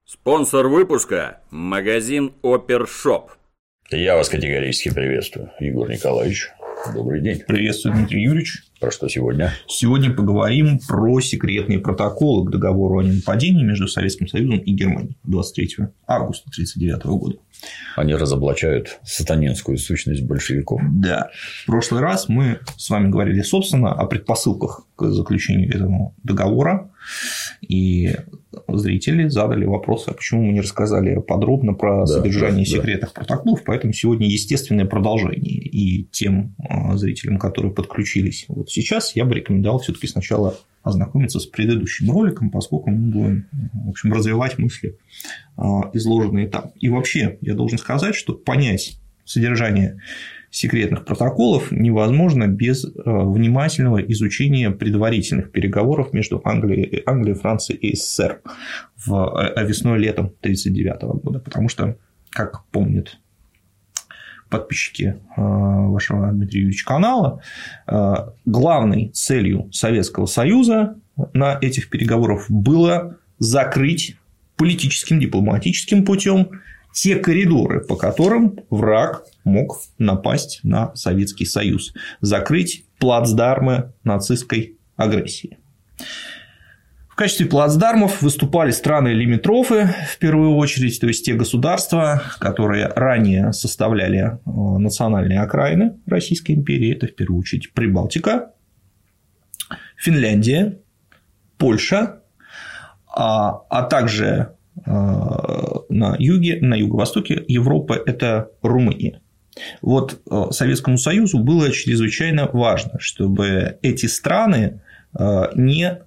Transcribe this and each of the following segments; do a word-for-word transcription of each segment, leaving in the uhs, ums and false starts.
Спонсор выпуска – магазин Опершоп. Я вас категорически приветствую, Егор Николаевич. Добрый день. Приветствую, Дмитрий Юрьевич. Про что сегодня? Сегодня поговорим про секретные протоколы к договору о ненападении между Советским Союзом и Германией двадцать третьего августа тысяча девятьсот тридцать девятого года. Они разоблачают сатанинскую сущность большевиков. Да. В прошлый раз мы с вами говорили, собственно, о предпосылках к заключению этого договора. И зрители задали вопрос, а почему мы не рассказали подробно про да, содержание да, секретных да. протоколов. Поэтому сегодня естественное продолжение. И тем зрителям, которые подключились вот сейчас, я бы рекомендовал все-таки сначала ознакомиться с предыдущим роликом, поскольку мы будем, в общем, развивать мысли, изложенные там. И вообще, я должен сказать, что понять содержание секретных протоколов невозможно без внимательного изучения предварительных переговоров между Англией, Англией Францией и СССР в весной-летом тысяча девятьсот тридцать девятого года. Потому что, как помнят подписчики вашего, Дмитрия Юрьевича, канала, главной целью Советского Союза на этих переговорах было закрыть политическим, дипломатическим путем те коридоры, по которым враг мог напасть на Советский Союз, закрыть плацдармы нацистской агрессии. В качестве плацдармов выступали страны-лимитрофы, в первую очередь, то есть те государства, которые ранее составляли национальные окраины Российской империи. Это, в первую очередь, Прибалтика, Финляндия, Польша, а, а также на юге, на юго-востоке Европы – это Румыния. Вот Советскому Союзу было чрезвычайно важно, чтобы эти страны не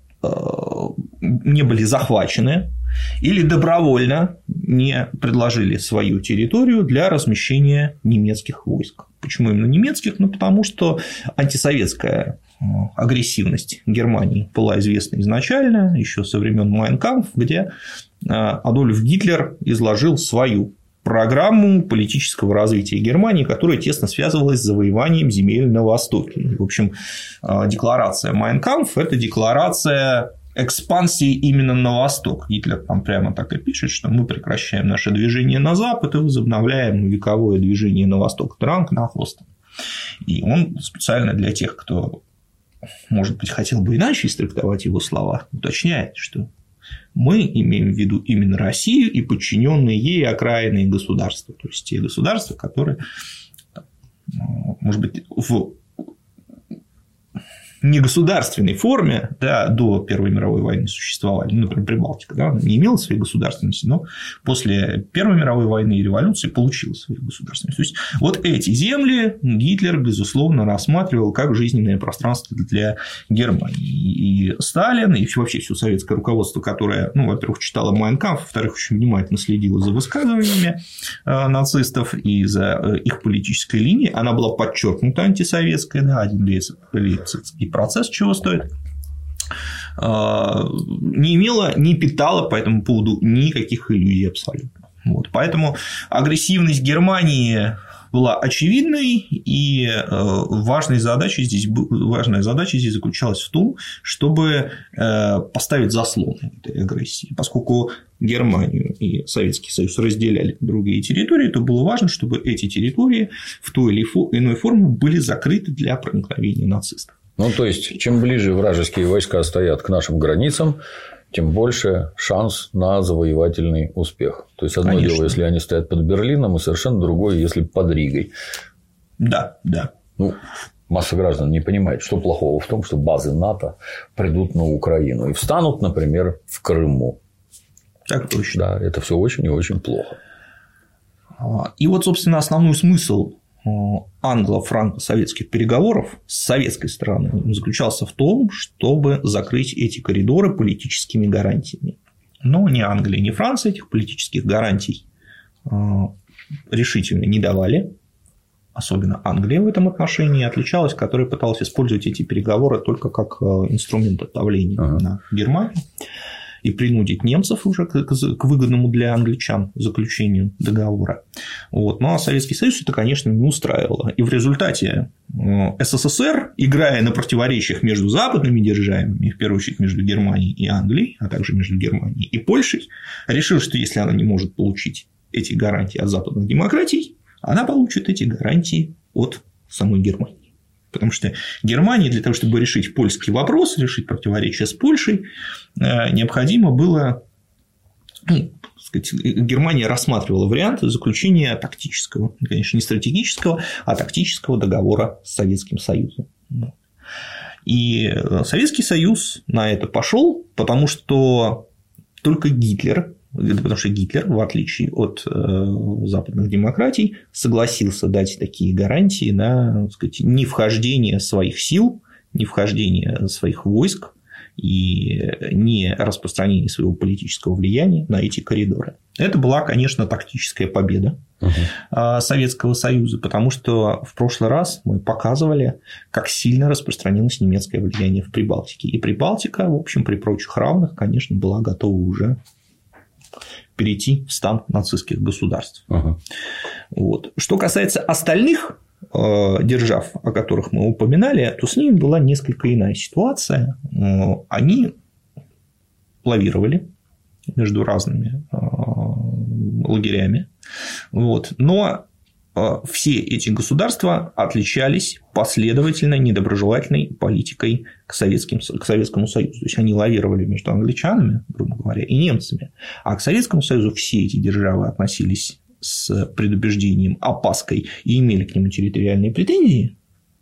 не были захвачены или добровольно не предложили свою территорию для размещения немецких войск. Почему именно немецких? Ну, потому что антисоветская агрессивность Германии была известна изначально, еще со времен Mein Kampf, где Адольф Гитлер изложил свою программу политического развития Германии, которая тесно связывалась с завоеванием земель на Востоке. В общем, декларация Mein Kampf – это декларация экспансии именно на восток. Гитлер там прямо так и пишет, что мы прекращаем наше движение на запад и возобновляем вековое движение на восток. Дранг на хвост. И он специально для тех, кто, может быть, хотел бы иначе истрактовать его слова, уточняет, что мы имеем в виду именно Россию и подчиненные ей окраинные государства, то есть те государства, которые, может быть, в негосударственной форме, да, до Первой мировой войны существовали, ну, например, Прибалтика, да, она не имела своей государственности, но после Первой мировой войны и революции получила свою государственность. То есть вот эти земли Гитлер, безусловно, рассматривал как жизненное пространство для Германии. И Сталин, и вообще все советское руководство, которое, ну, во-первых, читало Mein Kampf, во-вторых, очень внимательно следило за высказываниями нацистов и за их политической линией, она была подчеркнута антисоветская, да, один Лейпцигский процесс чего стоит, не имела, не питала по этому поводу никаких иллюзий абсолютно. Вот. Поэтому агрессивность Германии была очевидной, и важной задачей здесь, важная задача здесь заключалась в том, чтобы поставить заслоны этой агрессии. Поскольку Германию и Советский Союз разделяли другие территории, то было важно, чтобы эти территории в той или иной форме были закрыты для проникновения нацистов. Ну, то есть, чем ближе вражеские войска стоят к нашим границам, тем больше шанс на завоевательный успех. То есть, одно Конечно. дело, если они стоят под Берлином, и совершенно другое, если под Ригой. Да, да. Ну, масса граждан не понимает, что плохого в том, что базы НАТО придут на Украину и встанут, например, в Крыму. Так точно. Да, это все очень и очень плохо. И вот, собственно, основной смысл англо-франко-советских переговоров с советской стороны заключался в том, чтобы закрыть эти коридоры политическими гарантиями. Но ни Англия, ни Франция этих политических гарантий решительно не давали. Особенно Англия в этом отношении отличалась, которая пыталась использовать эти переговоры только как инструмент давления ага. на Германию. и принудить немцев уже к, к выгодному для англичан заключению договора. Вот. Ну а Советский Союз это, конечно, не устраивало. И в результате СССР, играя на противоречиях между западными державами, в первую очередь между Германией и Англией, а также между Германией и Польшей, решил, что если она не может получить эти гарантии от западных демократий, она получит эти гарантии от самой Германии. Потому что Германии для того, чтобы решить польский вопрос, решить противоречие с Польшей, необходимо было, ну, так сказать, Германия рассматривала варианты заключения тактического, конечно, не стратегического, а тактического договора с Советским Союзом. И Советский Союз на это пошел, потому что только Гитлер, потому что Гитлер, в отличие от западных демократий, согласился дать такие гарантии на, так сказать, невхождение своих сил, невхождение своих войск и не распространение своего политического влияния на эти коридоры. Это была, конечно, тактическая победа uh-huh. Советского Союза, потому что в прошлый раз мы показывали, как сильно распространилось немецкое влияние в Прибалтике. И Прибалтика, в общем, при прочих равных, конечно, была готова уже перейти в стан нацистских государств. Uh-huh. Вот. Что касается остальных э, держав, о которых мы упоминали, то с ними была несколько иная ситуация. Э, они лавировали между разными э, лагерями. Вот. Но все эти государства отличались последовательно недоброжелательной политикой к, Советским, к Советскому Союзу. То есть они лавировали между англичанами, грубо говоря, и немцами. А к Советскому Союзу все эти державы относились с предубеждением, опаской и имели к нему территориальные претензии.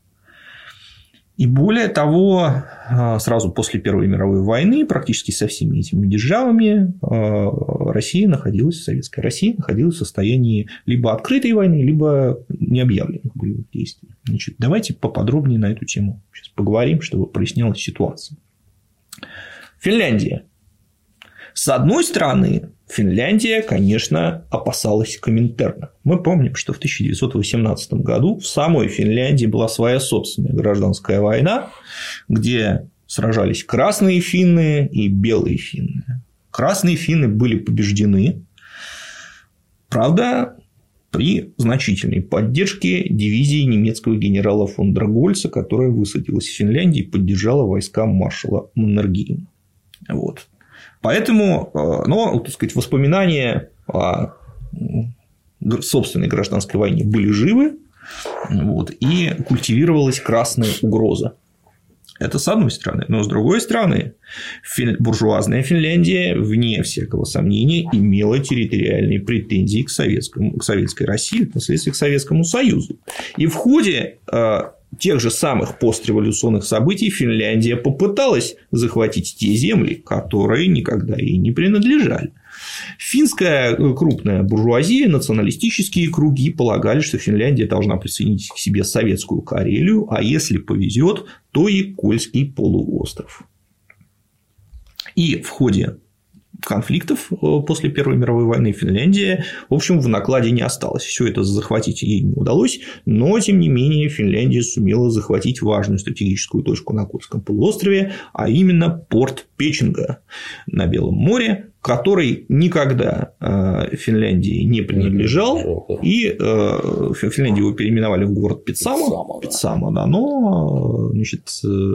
И более того, сразу после Первой мировой войны практически со всеми этими державами Россия находилась, Советская Россия находилась в состоянии либо открытой войны, либо необъявленных боевых действий. Значит, давайте поподробнее на эту тему сейчас поговорим, чтобы прояснялась ситуация. Финляндия. С одной стороны, Финляндия, конечно, опасалась Коминтерна. Мы помним, что в тысяча девятьсот восемнадцатом году в самой Финляндии была своя собственная гражданская война, где сражались красные финны и белые финны. Красные финны были побеждены, правда, при значительной поддержке дивизии немецкого генерала фон дер Гольца, которая высадилась в Финляндии и поддержала войска маршала Маннергейма. Вот. Поэтому, но, так сказать, воспоминания о собственной гражданской войне были живы, вот, и культивировалась красная угроза. Это с одной стороны. Но с другой стороны, буржуазная Финляндия, вне всякого сомнения, имела территориальные претензии к, советскому, к советской России, впоследствии к Советскому Союзу. И в ходе тех же самых постреволюционных событий Финляндия попыталась захватить те земли, которые никогда ей не принадлежали. Финская крупная буржуазия, националистические круги полагали, что Финляндия должна присоединить к себе советскую Карелию, а если повезет, то и Кольский полуостров. И в ходе конфликтов после Первой мировой войны Финляндия, в общем, в накладе не осталось. Все это захватить ей не удалось, но, тем не менее, Финляндия сумела захватить важную стратегическую точку на Кольском полуострове, а именно порт Печенга на Белом море, который никогда Финляндии не принадлежал, и Финляндию его переименовали в город Петсамо, Петсамо, да, но, значит,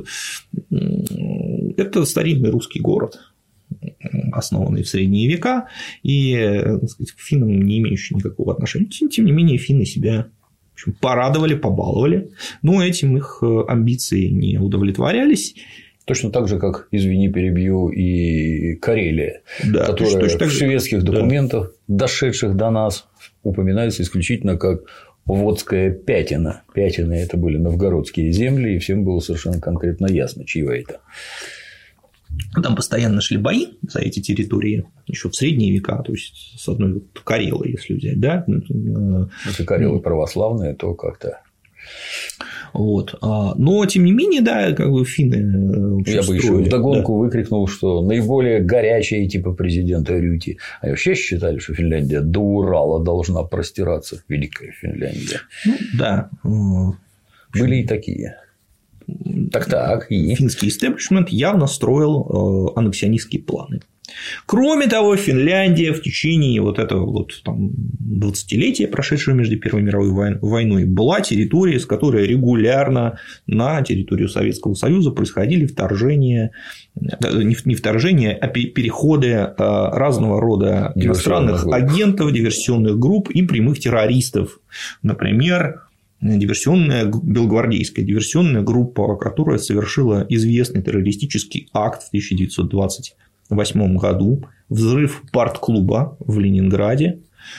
это старинный русский город, основанный в средние века, и, так сказать, к финнам не имеющий никакого отношения. Тем, тем не менее, финны себя, в общем, порадовали, побаловали, но этим их амбиции не удовлетворялись. Точно так же, как, извини, перебью, и Карелия, да, которая точно, точно в шведских документах, да, дошедших до нас, упоминается исключительно как Водская Пятина. Пятины – это были новгородские земли, и всем было совершенно конкретно ясно, чье это. Там постоянно шли бои за эти территории еще в средние века, то есть с одной вот Карелы, если взять, да. Если Карелы православные, то как-то. Вот. Но, тем не менее, да, как бы финны. Я бы еще вдогонку, да, выкрикнул, что наиболее горячие типа президента Рюти. А вообще считали, что Финляндия до Урала должна простираться. Великая Финляндия. Ну, да. Были и такие. Так, так, и... Финский истеблишмент явно строил аннексионистские планы. Кроме того, Финляндия в течение вот этого вот там двадцатилетия, прошедшего между Первой мировой войной, была территорией, с которой регулярно на территорию Советского Союза происходили вторжения, не вторжения, а переходы разного рода иностранных агентов, диверсионных групп и прямых террористов. Например, диверсионная, белогвардейская диверсионная группа, которая совершила известный террористический акт в тысяча девятьсот двадцать восьмом году, взрыв парт-клуба в Ленинграде,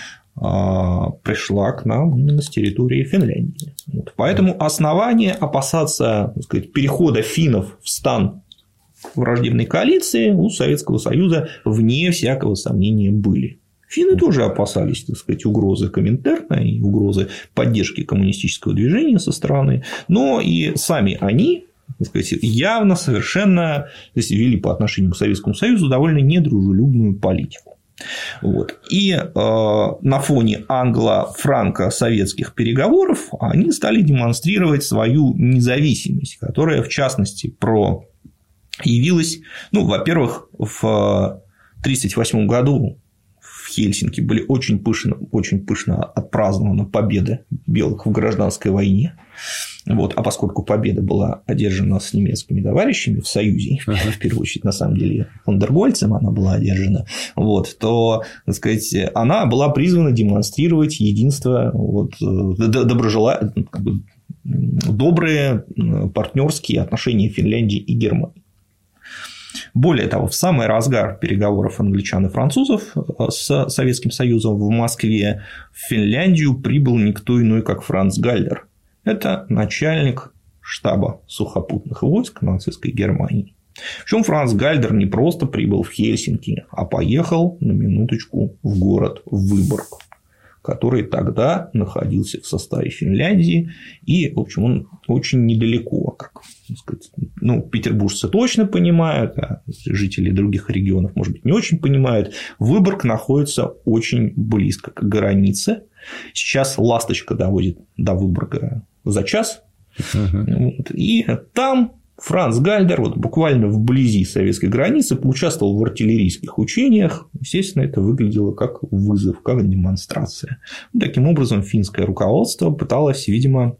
пришла к нам именно с территории Финляндии. Вот. Поэтому основания опасаться, так сказать, перехода финнов в стан враждебной коалиции у Советского Союза вне всякого сомнения были. Финны тоже опасались, так сказать, угрозы Коминтерна и угрозы поддержки коммунистического движения со стороны, но и сами они, так сказать, явно совершенно вели по отношению к Советскому Союзу довольно недружелюбную политику. Вот. И э, на фоне англо-франко-советских переговоров они стали демонстрировать свою независимость, которая, в частности, проявилась, ну, во-первых, в тысяча девятьсот тридцать восьмом году в Хельсинки были очень пышно, очень пышно отпразднована победа белых в гражданской войне. Вот. А поскольку победа была одержана с немецкими товарищами в Союзе, uh-huh. в первую очередь, на самом деле, фон дер Гольцем она была одержана, вот, то, так сказать, она была призвана демонстрировать единство, вот, доброжела... как бы, добрые партнерские отношения Финляндии и Германии. Более того, в самый разгар переговоров англичан и французов с Советским Союзом в Москве в Финляндию прибыл никто иной, как Франц Гальдер. Это начальник штаба сухопутных войск нацистской Германии. Причем Франц Гальдер не просто прибыл в Хельсинки, а поехал на минуточку в город Выборг, который тогда находился в составе Финляндии, и, в общем, он очень недалеко, как сказать, ну, петербуржцы точно понимают, а жители других регионов, может быть, не очень понимают. Выборг находится очень близко к границе. Сейчас «Ласточка» доводит до Выборга за час, uh-huh. вот, и там Франц Гальдер вот буквально вблизи советской границы поучаствовал в артиллерийских учениях. Естественно, это выглядело как вызов, как демонстрация. Таким образом, финское руководство пыталось, видимо,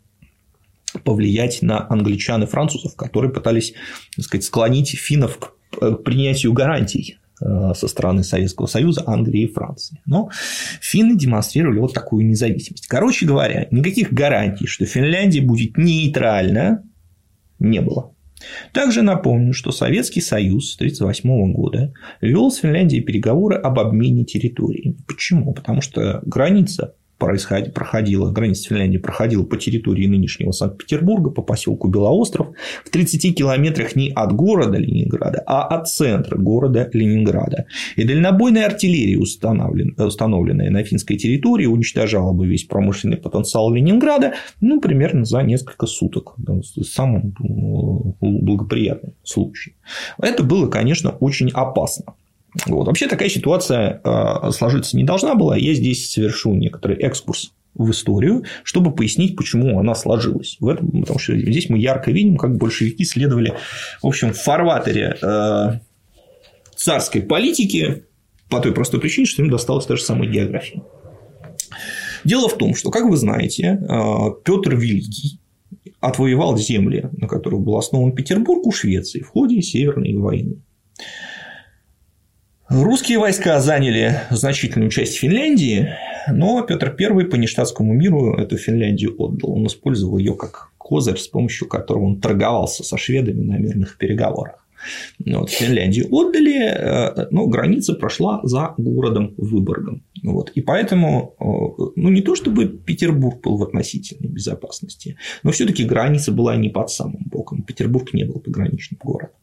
повлиять на англичан и французов, которые пытались, так сказать, склонить финнов к принятию гарантий со стороны Советского Союза, Англии и Франции. Но финны демонстрировали вот такую независимость. Короче говоря, никаких гарантий, что Финляндия будет нейтральна, не было. Также напомню, что Советский Союз с тысяча девятьсот тридцать восьмого года вел с Финляндией переговоры об обмене территорий. Почему? Потому что граница проходила, граница Финляндии проходила по территории нынешнего Санкт-Петербурга, по поселку Белоостров, в тридцати километрах не от города Ленинграда, а от центра города Ленинграда. И дальнобойная артиллерия, установленная на финской территории, уничтожала бы весь промышленный потенциал Ленинграда, ну, примерно за несколько суток. В самом благоприятном случае. Это было, конечно, очень опасно. Вот. Вообще такая ситуация сложиться не должна была. Я здесь совершу некоторый экскурс в историю, чтобы пояснить, почему она сложилась. В этом, потому что здесь мы ярко видим, как большевики следовали, в общем, в фарватере царской политики по той простой причине, что им досталась та же самая география. Дело в том, что, как вы знаете, Петр Великий отвоевал земли, на которых был основан Петербург, у Швеции в ходе Северной войны. Русские войска заняли значительную часть Финляндии, но Петр Первый по Ништадтскому миру эту Финляндию отдал. Он использовал ее как козырь, с помощью которого он торговался со шведами на мирных переговорах. Вот, Финляндию отдали, но граница прошла за городом Выборгом. Вот, и поэтому, ну, не то чтобы Петербург был в относительной безопасности, но все-таки граница была не под самым боком. Петербург не был пограничным городом.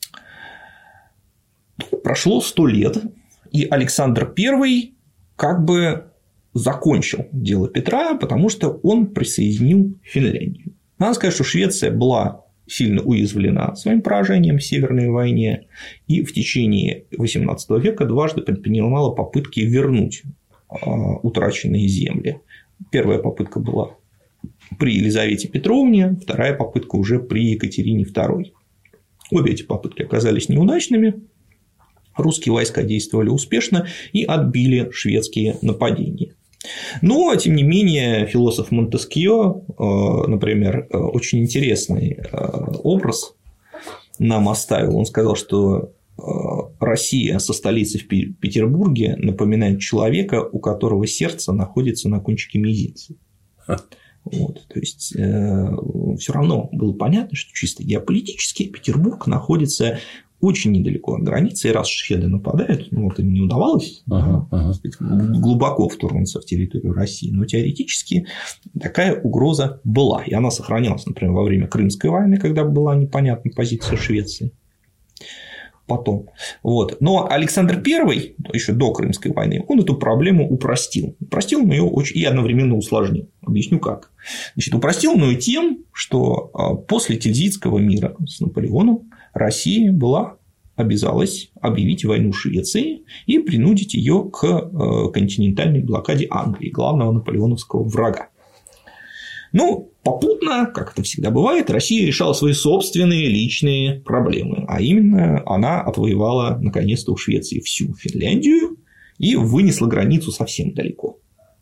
Прошло сто лет, и Александр Первый как бы закончил дело Петра, потому что он присоединил Финляндию. Надо сказать, что Швеция была сильно уязвлена своим поражением в Северной войне, и в течение восемнадцатого века дважды предпринимала попытки вернуть утраченные земли. Первая попытка была при Елизавете Петровне, вторая попытка уже при Екатерине Второй. Обе эти попытки оказались неудачными. Русские войска действовали успешно и отбили шведские нападения. Но, тем не менее, философ Монтескьё, например, очень интересный образ нам оставил. Он сказал, что Россия со столицей в Петербурге напоминает человека, у которого сердце находится на кончике мизинца. Вот, то есть, э, все равно было понятно, что чисто геополитически Петербург находится очень недалеко от границы, и раз шведы нападают, ну, вот им не удавалось ага, ага. Сказать, глубоко вторгнуться в территорию России, но теоретически такая угроза была, и она сохранялась, например, во время Крымской войны, когда была непонятна позиция Швеции. Потом. Вот. Но Александр Первый, еще до Крымской войны, он эту проблему упростил. Упростил, но ее очень и одновременно усложнил. Объясню как. Значит, упростил, но и тем, что после Тильзитского мира с Наполеоном Россия была обязалась объявить войну Швеции и принудить ее к континентальной блокаде Англии, главного наполеоновского врага. Ну, попутно, как это всегда бывает, Россия решала свои собственные личные проблемы. А именно, она отвоевала наконец-то у Швеции всю Финляндию и вынесла границу совсем далеко.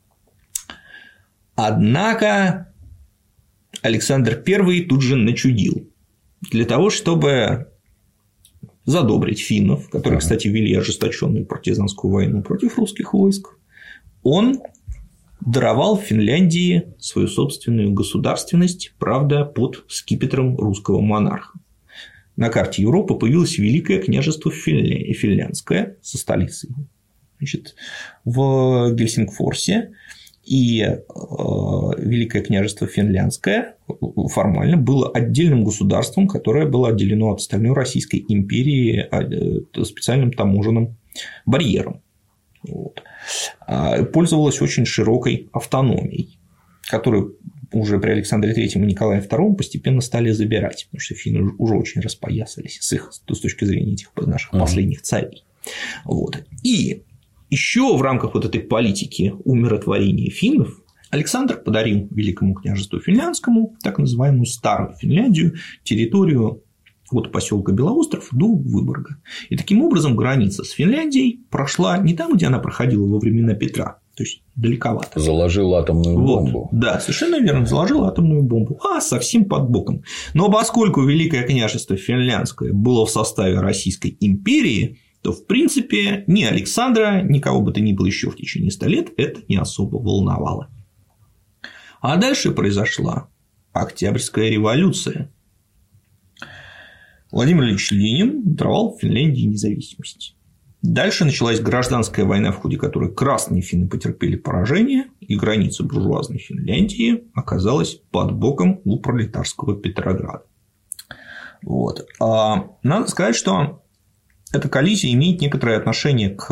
Однако Александр Первый тут же начудил. Для того, чтобы задобрить финнов, которые, кстати, вели ожесточенную партизанскую войну против русских войск, он даровал Финляндии свою собственную государственность, правда, под скипетром русского монарха. На карте Европы появилось Великое княжество Финляндское со столицей, значит, в Гельсингфорсе, и э, Великое княжество Финляндское формально было отдельным государством, которое было отделено от остальной Российской империи специальным таможенным барьером. Вот. Пользовалась очень широкой автономией, которую уже при Александре Третьем и Николае Втором постепенно стали забирать, потому что финны уже очень распоясались с их с точки зрения этих наших uh-huh. последних царей. Вот. И еще в рамках вот этой политики умиротворения финнов Александр подарил Великому княжеству Финляндскому так называемую Старую Финляндию, территорию от поселка Белоостров до Выборга. И таким образом граница с Финляндией прошла не там, где она проходила во времена Петра, то есть далековато. Заложил атомную бомбу. Вот. Да, совершенно верно, заложил атомную бомбу, а совсем под боком. Но поскольку Великое княжество Финляндское было в составе Российской империи, то, в принципе, ни Александра, ни кого бы то ни было еще в течение ста лет это не особо волновало. А дальше произошла Октябрьская революция. Владимир Ильич Ленин даровал Финляндии независимость. Дальше началась гражданская война, в ходе которой красные финны потерпели поражение, и граница буржуазной Финляндии оказалась под боком у пролетарского Петрограда. Вот. А надо сказать, что эта коллизия имеет некоторое отношение к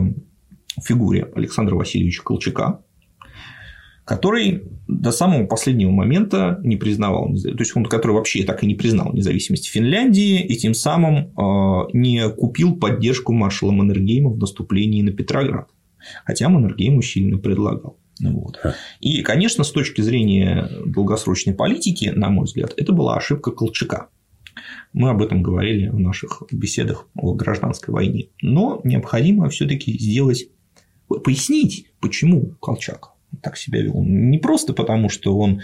фигуре Александра Васильевича Колчака, который до самого последнего момента не признавал, то есть он, который вообще так и не признал независимость Финляндии и тем самым не купил поддержку маршала Маннергейма в наступлении на Петроград, хотя Маннергейм усиленно предлагал. Вот. И, конечно, с точки зрения долгосрочной политики, на мой взгляд, это была ошибка Колчака. Мы об этом говорили в наших беседах о гражданской войне. Но необходимо все-таки сделать, пояснить, почему Колчак так себя вел. Не просто потому, что он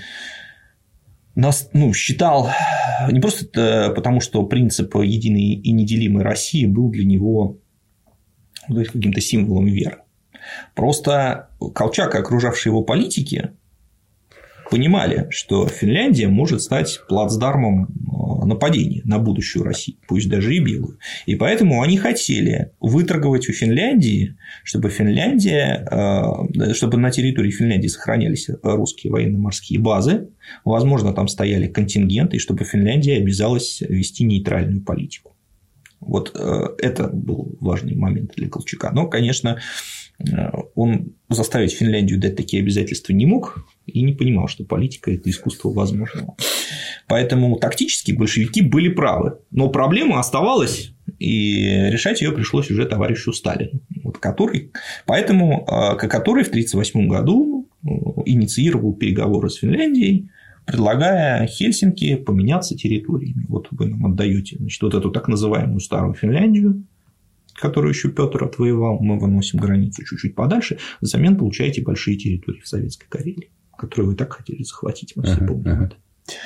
нас, ну, считал, не просто потому, что принцип единой и неделимой России был для него каким-то символом веры. Просто Колчак и окружавшие его политики понимали, что Финляндия может стать плацдармом нападения на будущую Россию, пусть даже и белую. И поэтому они хотели выторговать у Финляндии, чтобы Финляндия, чтобы на территории Финляндии сохранялись русские военно-морские базы, возможно, там стояли контингенты, и чтобы Финляндия обязалась вести нейтральную политику. Вот это был важный момент для Колчака. Но, конечно, он заставить Финляндию дать такие обязательства не мог и не понимал, что политика – это искусство возможного. Поэтому тактически большевики были правы. Но проблема оставалась, и решать ее пришлось уже товарищу Сталину, вот, который, поэтому, который в тысяча девятьсот тридцать восьмом году инициировал переговоры с Финляндией, предлагая Хельсинки поменяться территориями. Вот вы нам отдаете, значит, вот эту так называемую Старую Финляндию, которую еще Петр отвоевал, мы выносим границу чуть-чуть подальше, взамен получаете большие территории в Советской Карелии, которые вы так хотели захватить, мы все uh-huh, помним uh-huh. это.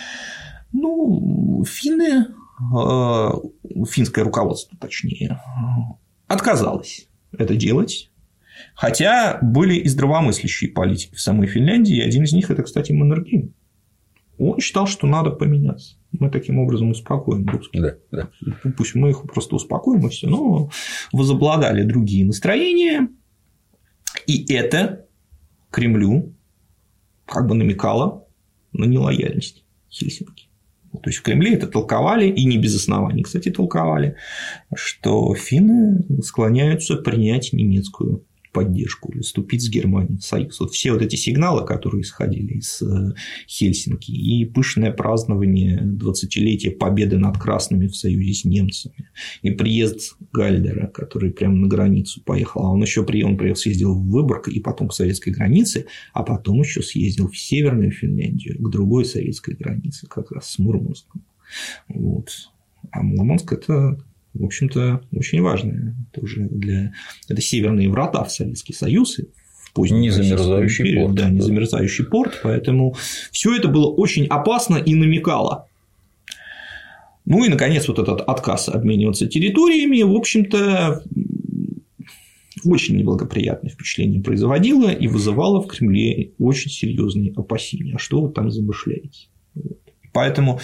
Ну, финны, финское руководство, точнее, отказалось это делать, хотя были и здравомыслящие политики в самой Финляндии, и один из них – это, кстати, Маннергейм. Он считал, что надо поменяться. Мы таким образом успокоим русских. Да, да. Пусть мы их просто успокоим и все, но возобладали другие настроения, и это Кремлю как бы намекало на нелояльность Хельсинки. То есть в Кремле это толковали, и не без оснований, кстати, толковали, что финны склоняются принять немецкую поддержку или вступить с Германией в союз. Вот все вот эти сигналы, которые исходили из Хельсинки, и пышное празднование двадцатилетия победы над красными в союзе с немцами, и приезд Гальдера, который прямо на границу поехал, а он еще приехал, он приехал, съездил в Выборг и потом к советской границе, а потом еще съездил в Северную Финляндию, к другой советской границе, как раз с Мурманском. Вот. А Мурманск – это, в общем-то, очень важно. Это уже для... это северные врата в Советский Союз. В поздний незамерзающий период, порт. Да, незамерзающий порт. Поэтому все это было очень опасно и намекало. Ну и, наконец, вот этот отказ обмениваться территориями, в общем-то, очень неблагоприятное впечатление производило и вызывало в Кремле очень серьезные опасения. А что вы там замышляете? Поэтому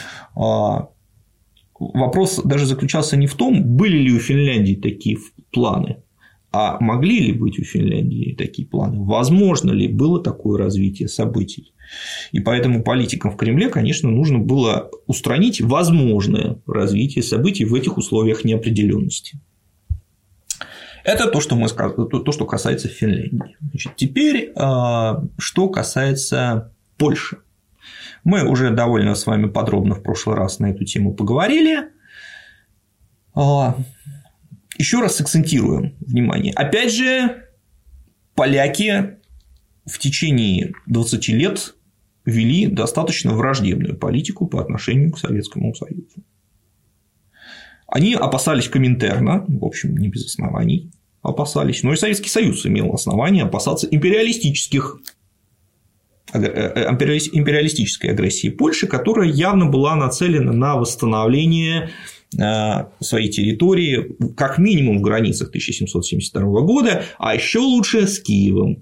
вопрос даже заключался не в том, были ли у Финляндии такие планы, а могли ли быть у Финляндии такие планы, возможно ли было такое развитие событий. И поэтому политикам в Кремле, конечно, нужно было устранить возможное развитие событий в этих условиях неопределенности. Это то, что, мы, то, что касается Финляндии. Значит, теперь, что касается Польши. Мы уже довольно с вами подробно в прошлый раз на эту тему поговорили. Еще раз акцентируем внимание. Опять же, поляки в течение двадцати лет вели достаточно враждебную политику по отношению к Советскому Союзу. Они опасались Коминтерна, в общем, не без оснований опасались, но и Советский Союз имел основания опасаться империалистических империалистической агрессии Польши, которая явно была нацелена на восстановление своей территории как минимум в границах тысяча семьсот семьдесят второго года, а еще лучше с Киевом.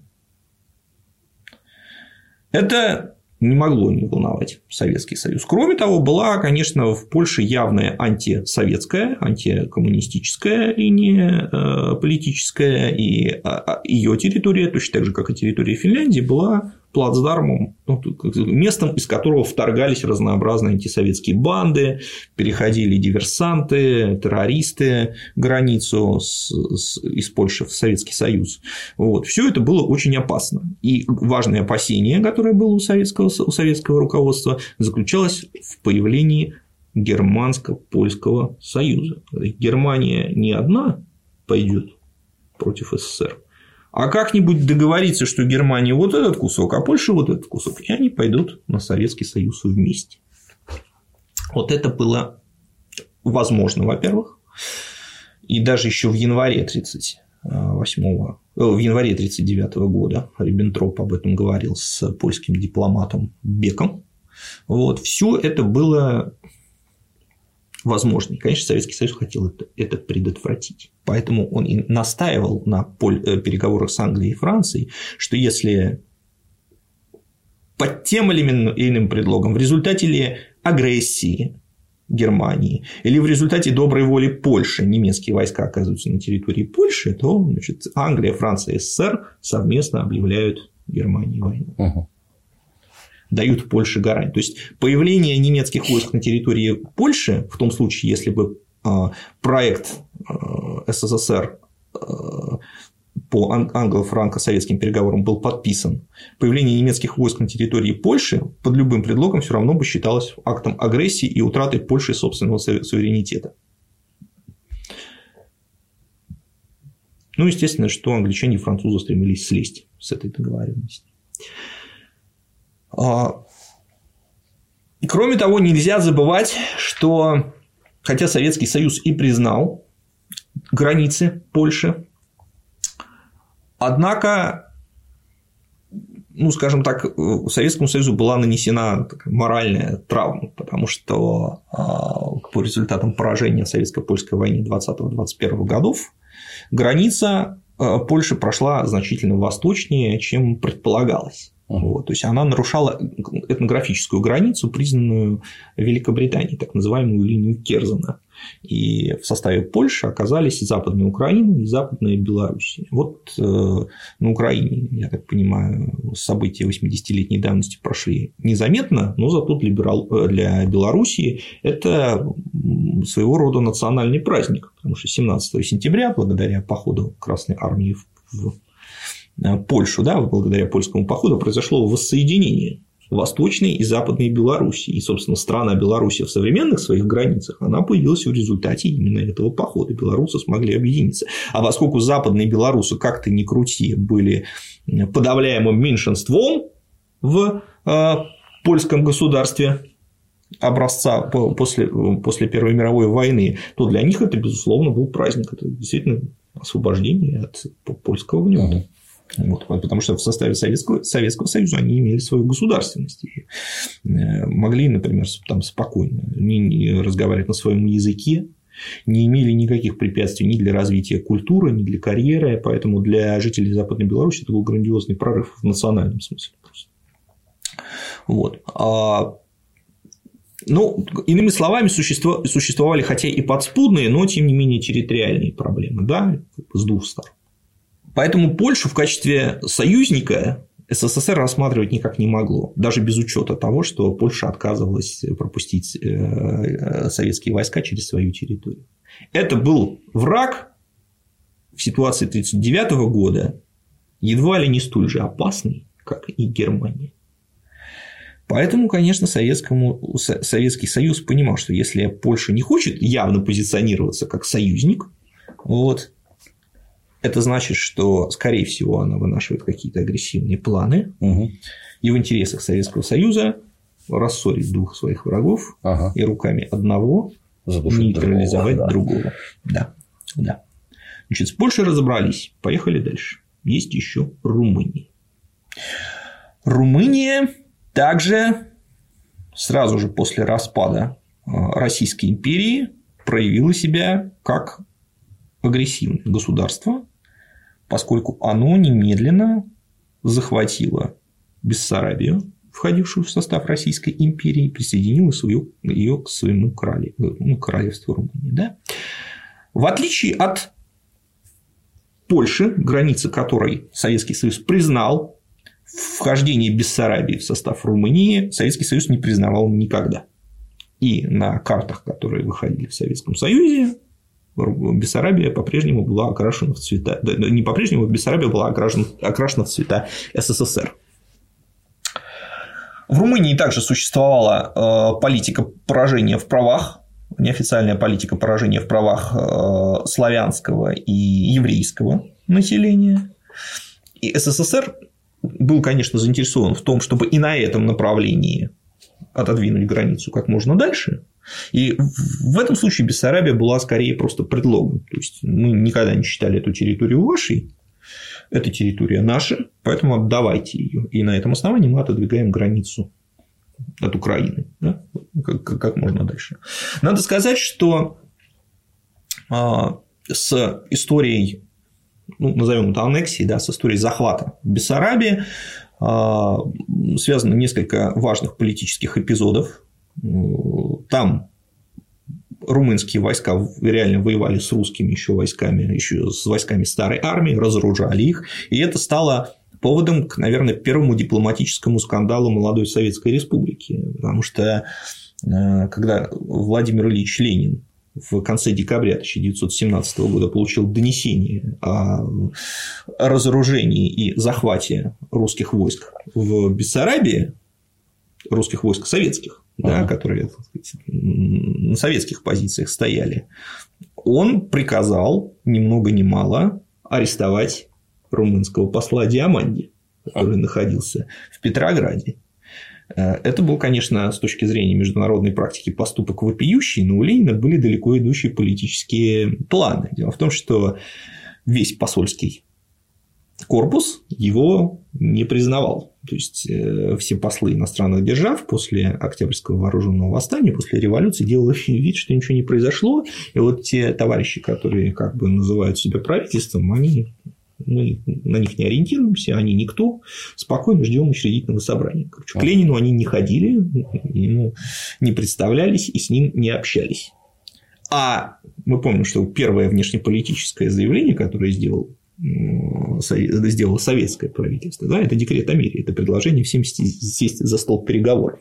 Это не могло не волновать Советский Союз. Кроме того, была, конечно, в Польше явная антисоветская, антикоммунистическая линия политическая, и ее территория, точно так же, как и территория Финляндии, была плацдармом, ну, местом, из которого вторгались разнообразные антисоветские банды, переходили диверсанты, террористы границу с, с, из Польши в Советский Союз. Вот. Все это было очень опасно. И важное опасение, которое было у советского, у советского руководства, заключалось в появлении Германско-Польского союза. Германия не одна пойдет против СССР, а как-нибудь договориться, что Германия вот этот кусок, а Польша вот этот кусок, и они пойдут на Советский Союз вместе. Вот это было возможно, во-первых, и даже еще в январе тридцать восьмого, в январе тридцать девятого года Риббентроп об этом говорил с польским дипломатом Беком. Вот. Все это было возможно. И, конечно, Советский Союз хотел это, это предотвратить. Поэтому он и настаивал на переговорах с Англией и Францией, что если под тем или иным предлогом в результате ли агрессии Германии или в результате доброй воли Польши немецкие войска оказываются на территории Польши, то, значит, Англия, Франция и СССР совместно объявляют Германии войну. Угу. Дают Польше гарантию. То есть появление немецких войск на территории Польши, в том случае, если бы проект СССР по англо-франко-советским переговорам был подписан, появление немецких войск на территории Польши под любым предлогом все равно бы считалось актом агрессии и утратой Польши собственного суверенитета. Ну, естественно, что англичане и французы стремились слезть с этой договоренности. Кроме того, нельзя забывать, что хотя Советский Союз и признал границы Польши. Однако, ну, скажем так, Советскому Союзу была нанесена такая моральная травма, потому что по результатам поражения в советско-польской войне двадцатого-двадцать первого годов граница Польши прошла значительно восточнее, чем предполагалось. Вот, то есть она нарушала этнографическую границу, признанную Великобританией, так называемую линию Керзена. И в составе Польши оказались Западная Украина и Западная Белоруссия. Вот э, на Украине, я так понимаю, события восьмидесятилетней давности прошли незаметно, но зато для, для Белоруссии это своего рода национальный праздник, потому что семнадцатого сентября, благодаря походу Красной Армии в Польшу, да, благодаря польскому походу произошло воссоединение Восточной и Западной Белоруссии. И, собственно, страна Белоруссия в современных своих границах, она появилась в результате именно этого похода. Белорусы смогли объединиться. А поскольку западные белорусы, как-то ни крути, были подавляемым меньшинством в польском государстве образца после, после Первой мировой войны, то для них это, безусловно, был праздник. Это действительно освобождение от польского гнета. Вот, потому что в составе Советского, Советского Союза они имели свою государственность и могли, например, там спокойно не разговаривать на своем языке, не имели никаких препятствий ни для развития культуры, ни для карьеры, поэтому для жителей Западной Беларуси это был грандиозный прорыв в национальном смысле. Вот. А... Ну, иными словами, существовали хотя и подспудные, но тем не менее территориальные проблемы, да, с двух сторон. Поэтому Польшу в качестве союзника СССР рассматривать никак не могло, даже без учета того, что Польша отказывалась пропустить советские войска через свою территорию. Это был враг в ситуации тысяча девятьсот тридцать девятого года едва ли не столь же опасный, как и Германия. Поэтому, конечно, Советскому, Советский Союз понимал, что если Польша не хочет явно позиционироваться как союзник, вот, это значит, что, скорее всего, она вынашивает какие-то агрессивные планы, угу. И в интересах Советского Союза рассорить двух своих врагов ага. и руками одного задушить нейтрализовать другого. другого. Да. Да. Значит, с Польшей разобрались. Поехали дальше. Есть еще Румыния. Румыния также сразу же после распада Российской империи проявила себя как агрессивное государство, поскольку оно немедленно захватило Бессарабию, входившую в состав Российской империи, и присоединило ее к своему королевству, ну, королевству Румынии. Да? В отличие от Польши, границы которой Советский Союз признал, вхождение Бессарабии в состав Румынии Советский Союз не признавал никогда. И на картах, которые выходили в Советском Союзе, Бессарабия по-прежнему была окрашена в цвета, да, не по-прежнему, Бессарабия была окрашена, окрашена в цвета СССР. В Румынии также существовала политика поражения в правах, неофициальная политика поражения в правах славянского и еврейского населения. И СССР был, конечно, заинтересован в том, чтобы и на этом направлении отодвинуть границу как можно дальше. И в этом случае Бессарабия была скорее просто предлогом. То есть мы никогда не считали эту территорию вашей, эта территория наша, поэтому отдавайте ее. И на этом основании мы отодвигаем границу от Украины, да? как, как можно дальше. Надо сказать, что с историей, ну, назовем это аннексией, да, с историей захвата Бессарабии связано несколько важных политических эпизодов. Там румынские войска реально воевали с русскими еще войсками, еще с войсками старой армии, разоружали их, и это стало поводом к, наверное, первому дипломатическому скандалу молодой Советской Республики, потому что когда Владимир Ильич Ленин в конце декабря тысяча девятьсот семнадцатого года получил донесение о разоружении и захвате русских войск в Бессарабии, русских войск советских, ага. да, которые, так сказать, на советских позициях стояли, он приказал ни много ни мало арестовать румынского посла Диаманди, который ага. находился в Петрограде. Это был, конечно, с точки зрения международной практики поступок вопиющий, но у Ленина были далеко идущие политические планы. Дело в том, что весь посольский корпус его не признавал. То есть все послы иностранных держав после Октябрьского вооруженного восстания, после революции делали вид, что ничего не произошло. И вот те товарищи, которые как бы называют себя правительством, они... мы на них не ориентируемся, они никто, спокойно ждем учредительного собрания. Короче, к Ленину они не ходили, ему не представлялись и с ним не общались. А мы помним, что первое внешнеполитическое заявление, которое сделал, сделало советское правительство, да, это декрет о мире, это предложение всем сесть за стол переговоров.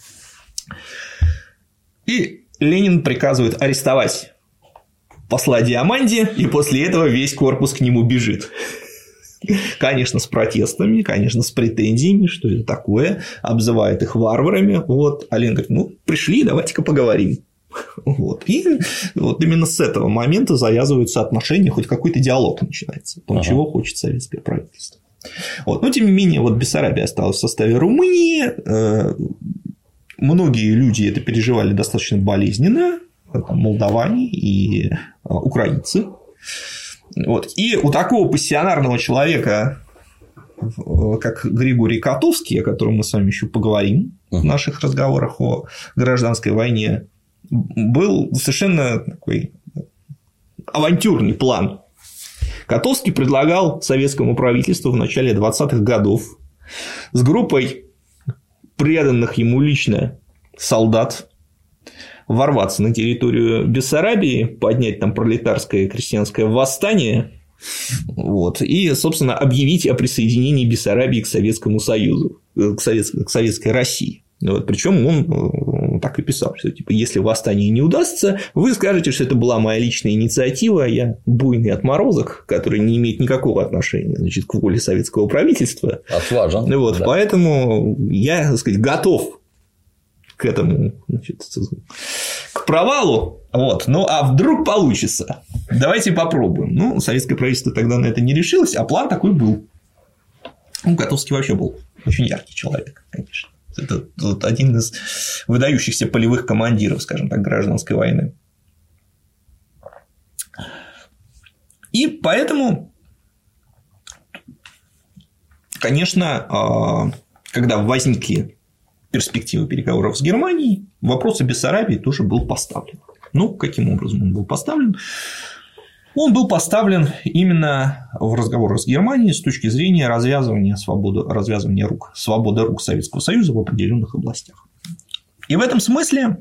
И Ленин приказывает арестовать посла Диаманди, и после этого весь корпус к нему бежит. Конечно, с протестами, конечно, с претензиями, что это такое, обзывает их варварами. Вот. А Ленин говорит, ну, пришли, давайте-ка поговорим. Вот. И вот именно с этого момента завязываются отношения, хоть какой-то диалог начинается, то, ага. чего хочет советское правительство. Вот. Но, тем не менее, вот Бессарабия осталась в составе Румынии. Многие люди это переживали достаточно болезненно. Молдаване и украинцы. Вот. И у такого пассионарного человека, как Григорий Котовский, о котором мы с вами еще поговорим в наших разговорах о гражданской войне, был совершенно такой авантюрный план. Котовский предлагал советскому правительству в начале двадцатых годов с группой преданных ему лично солдат ворваться на территорию Бессарабии, поднять там пролетарское и крестьянское восстание, вот, и, собственно, объявить о присоединении Бессарабии к Советскому Союзу, к, Совет... к Советской России. Вот, причем он так и писал, что типа, если восстание не удастся, вы скажете, что это была моя личная инициатива, я буйный отморозок, который не имеет никакого отношения, значит, к воле советского правительства. Отважен. Вот, да. Поэтому я, так сказать, готов к этому, значит, к провалу. Вот. Ну, а вдруг получится? Давайте попробуем. Ну, советское правительство тогда на это не решилось, а план такой был. Ну, Котовский вообще был очень яркий человек, конечно. Это вот один из выдающихся полевых командиров, скажем так, гражданской войны. И поэтому, конечно, когда возникли перспективы переговоров с Германией, вопрос о Бессарабии тоже был поставлен. Ну, каким образом он был поставлен? Он был поставлен именно в разговорах с Германией с точки зрения развязывания, свободы, развязывания рук, свободы рук Советского Союза в определенных областях. И в этом смысле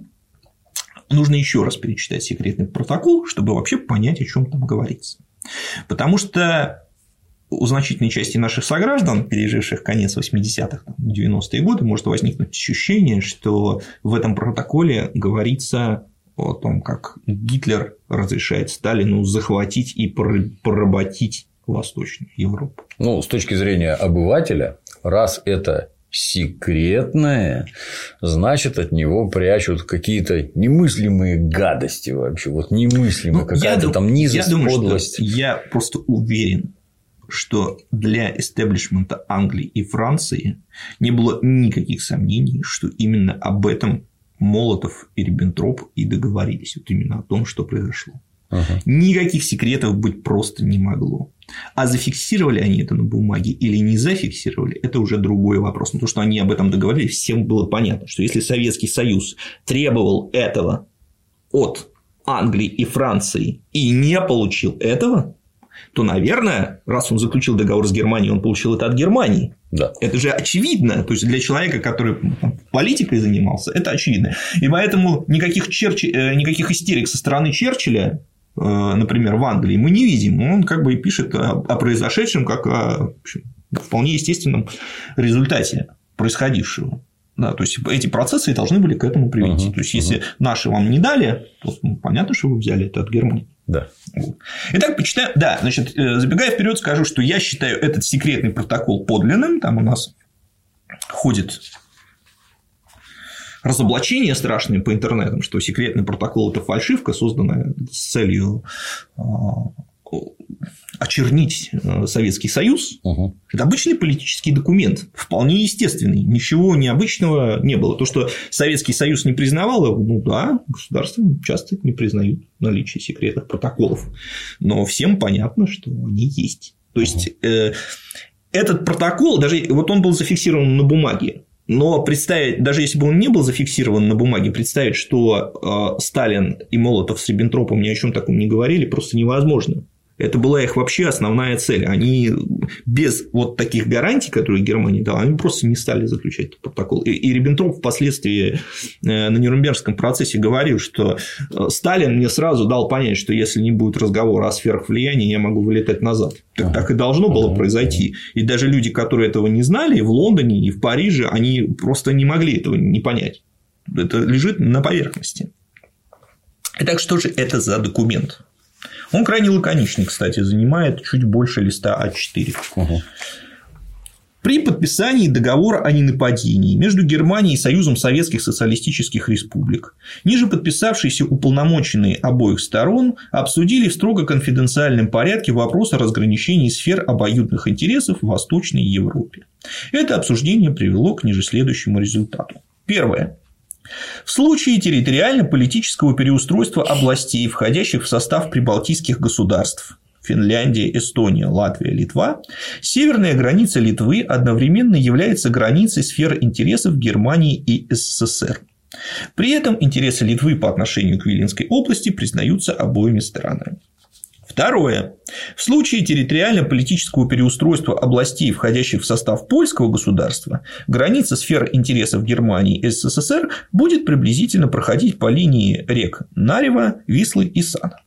нужно еще раз перечитать секретный протокол, чтобы вообще понять, о чем там говорится. Потому что у значительной части наших сограждан, переживших конец восьмидесятых, девяностые годы, может возникнуть ощущение, что в этом протоколе говорится о том, как Гитлер разрешает Сталину захватить и поработить Восточную Европу. Ну, с точки зрения обывателя, раз это секретное, значит, от него прячут какие-то немыслимые гадости вообще. Вот немыслимые, ну, какая-то дум... там низость, я думаю, подлость. Что я просто уверен, что для истеблишмента Англии и Франции не было никаких сомнений, что именно об этом Молотов и Риббентроп и договорились. Вот именно о том, что произошло. Ага. Никаких секретов быть просто не могло. А зафиксировали они это на бумаге или не зафиксировали, это уже другой вопрос. Но то, что они об этом договорились, всем было понятно, что если Советский Союз требовал этого от Англии и Франции и не получил этого, то, наверное, раз он заключил договор с Германией, он получил это от Германии. Да. Это же очевидно. То есть для человека, который политикой занимался, это очевидно. И поэтому никаких, Черчи... никаких истерик со стороны Черчилля, например, в Англии, мы не видим. Он как бы и пишет о произошедшем как о, в общем, вполне естественном результате происходившего. Да, то есть эти процессы должны были к этому привести. Uh-huh, то есть, если uh-huh. наши вам не дали, то ну, понятно, что вы взяли это от Германии. Да. Вот. Итак, почитаем. Да, значит, забегая вперед, скажу, что я считаю этот секретный протокол подлинным. Там у нас ходит разоблачение страшное по интернетам, что секретный протокол – это фальшивка, созданная с целью очернить Советский Союз. Угу. Это обычный политический документ, вполне естественный, ничего необычного не было. То, что Советский Союз не признавал, ну да, государства часто не признают наличие секретных протоколов, но всем понятно, что они есть. То есть э, этот протокол, даже вот он был зафиксирован на бумаге. Но представить, даже если бы он не был зафиксирован на бумаге, представить, что э, Сталин и Молотов с Риббентропом ни о чем таком не говорили, просто невозможно. Это была их вообще основная цель. Они без вот таких гарантий, которые Германия дала, они просто не стали заключать этот протокол. И, и Риббентроп впоследствии на Нюрнбергском процессе говорил, что Сталин мне сразу дал понять, что если не будет разговора о сферах влияния, я могу вылетать назад. Так, так и должно было произойти. И даже люди, которые этого не знали, в Лондоне и в Париже, они просто не могли этого не понять. Это лежит на поверхности. Итак, что же это за документ? Он крайне лаконичный, кстати, занимает чуть больше листа а четыре. Угу. При подписании договора о ненападении между Германией и Союзом Советских Социалистических Республик ниже подписавшиеся уполномоченные обоих сторон обсудили в строго конфиденциальном порядке вопрос о разграничении сфер обоюдных интересов в Восточной Европе. Это обсуждение привело к ниже следующему результату. Первое. В случае территориально-политического переустройства областей, входящих в состав прибалтийских государств – Финляндия, Эстония, Латвия, Литва – северная граница Литвы одновременно является границей сфер интересов Германии и СССР. При этом интересы Литвы по отношению к Виленской области признаются обоими сторонами. Второе. В случае территориально-политического переустройства областей, входящих в состав польского государства, граница сфер интересов Германии и СССР будет приблизительно проходить по линии рек Нарева, Вислы и Сана.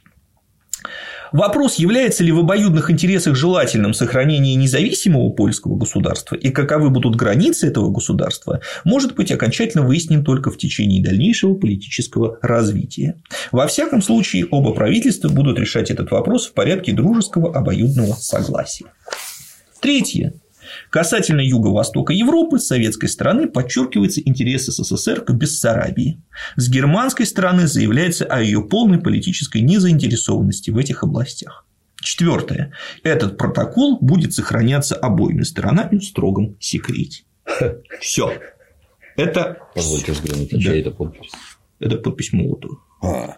Вопрос, является ли в обоюдных интересах желательным сохранение независимого польского государства и каковы будут границы этого государства, может быть окончательно выяснен только в течение дальнейшего политического развития. Во всяком случае, оба правительства будут решать этот вопрос в порядке дружеского обоюдного согласия. Третье. Касательно юго-востока Европы, с советской стороны подчеркивается интерес СССР к Бессарабии. С германской стороны заявляется о ее полной политической незаинтересованности в этих областях. Четвертое. Этот протокол будет сохраняться обоими сторонами в строгом секрете. Все. Это. Позвольте взглянуть, а чья это подпись? Это подпись Молотова. А.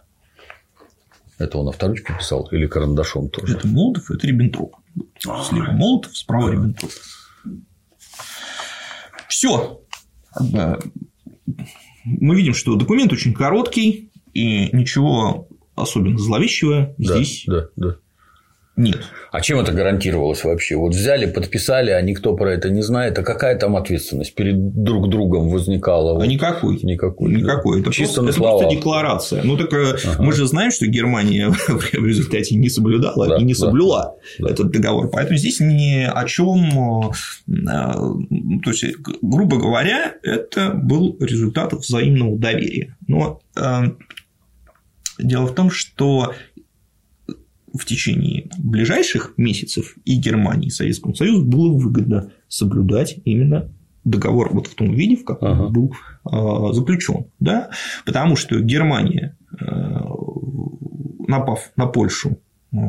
Это он авторучкой писал или карандашом тоже? Это Молотов, это Риббентроп. Слева Молотов, справа Риббентроп. Все. Мы видим, что документ очень короткий и ничего особенно зловещего да, здесь да, да. нет. А чем это гарантировалось вообще? Вот взяли, подписали, а никто про это не знает. А какая там ответственность перед друг другом возникала? А вот? никакой. Никакой. Никакой. Это, чисто просто, это просто декларация. Ну, так ага. Мы же знаем, что Германия в результате не соблюдала да, и не соблюла да, этот договор. Поэтому здесь ни о чем. То есть, грубо говоря, это был результат взаимного доверия. Но дело в том, что в течение ближайших месяцев и Германии, и Советскому Союзу было выгодно соблюдать именно договор вот в том виде, в каком ага. он был э, заключен. Да? Потому что Германия, э, напав на Польшу, э,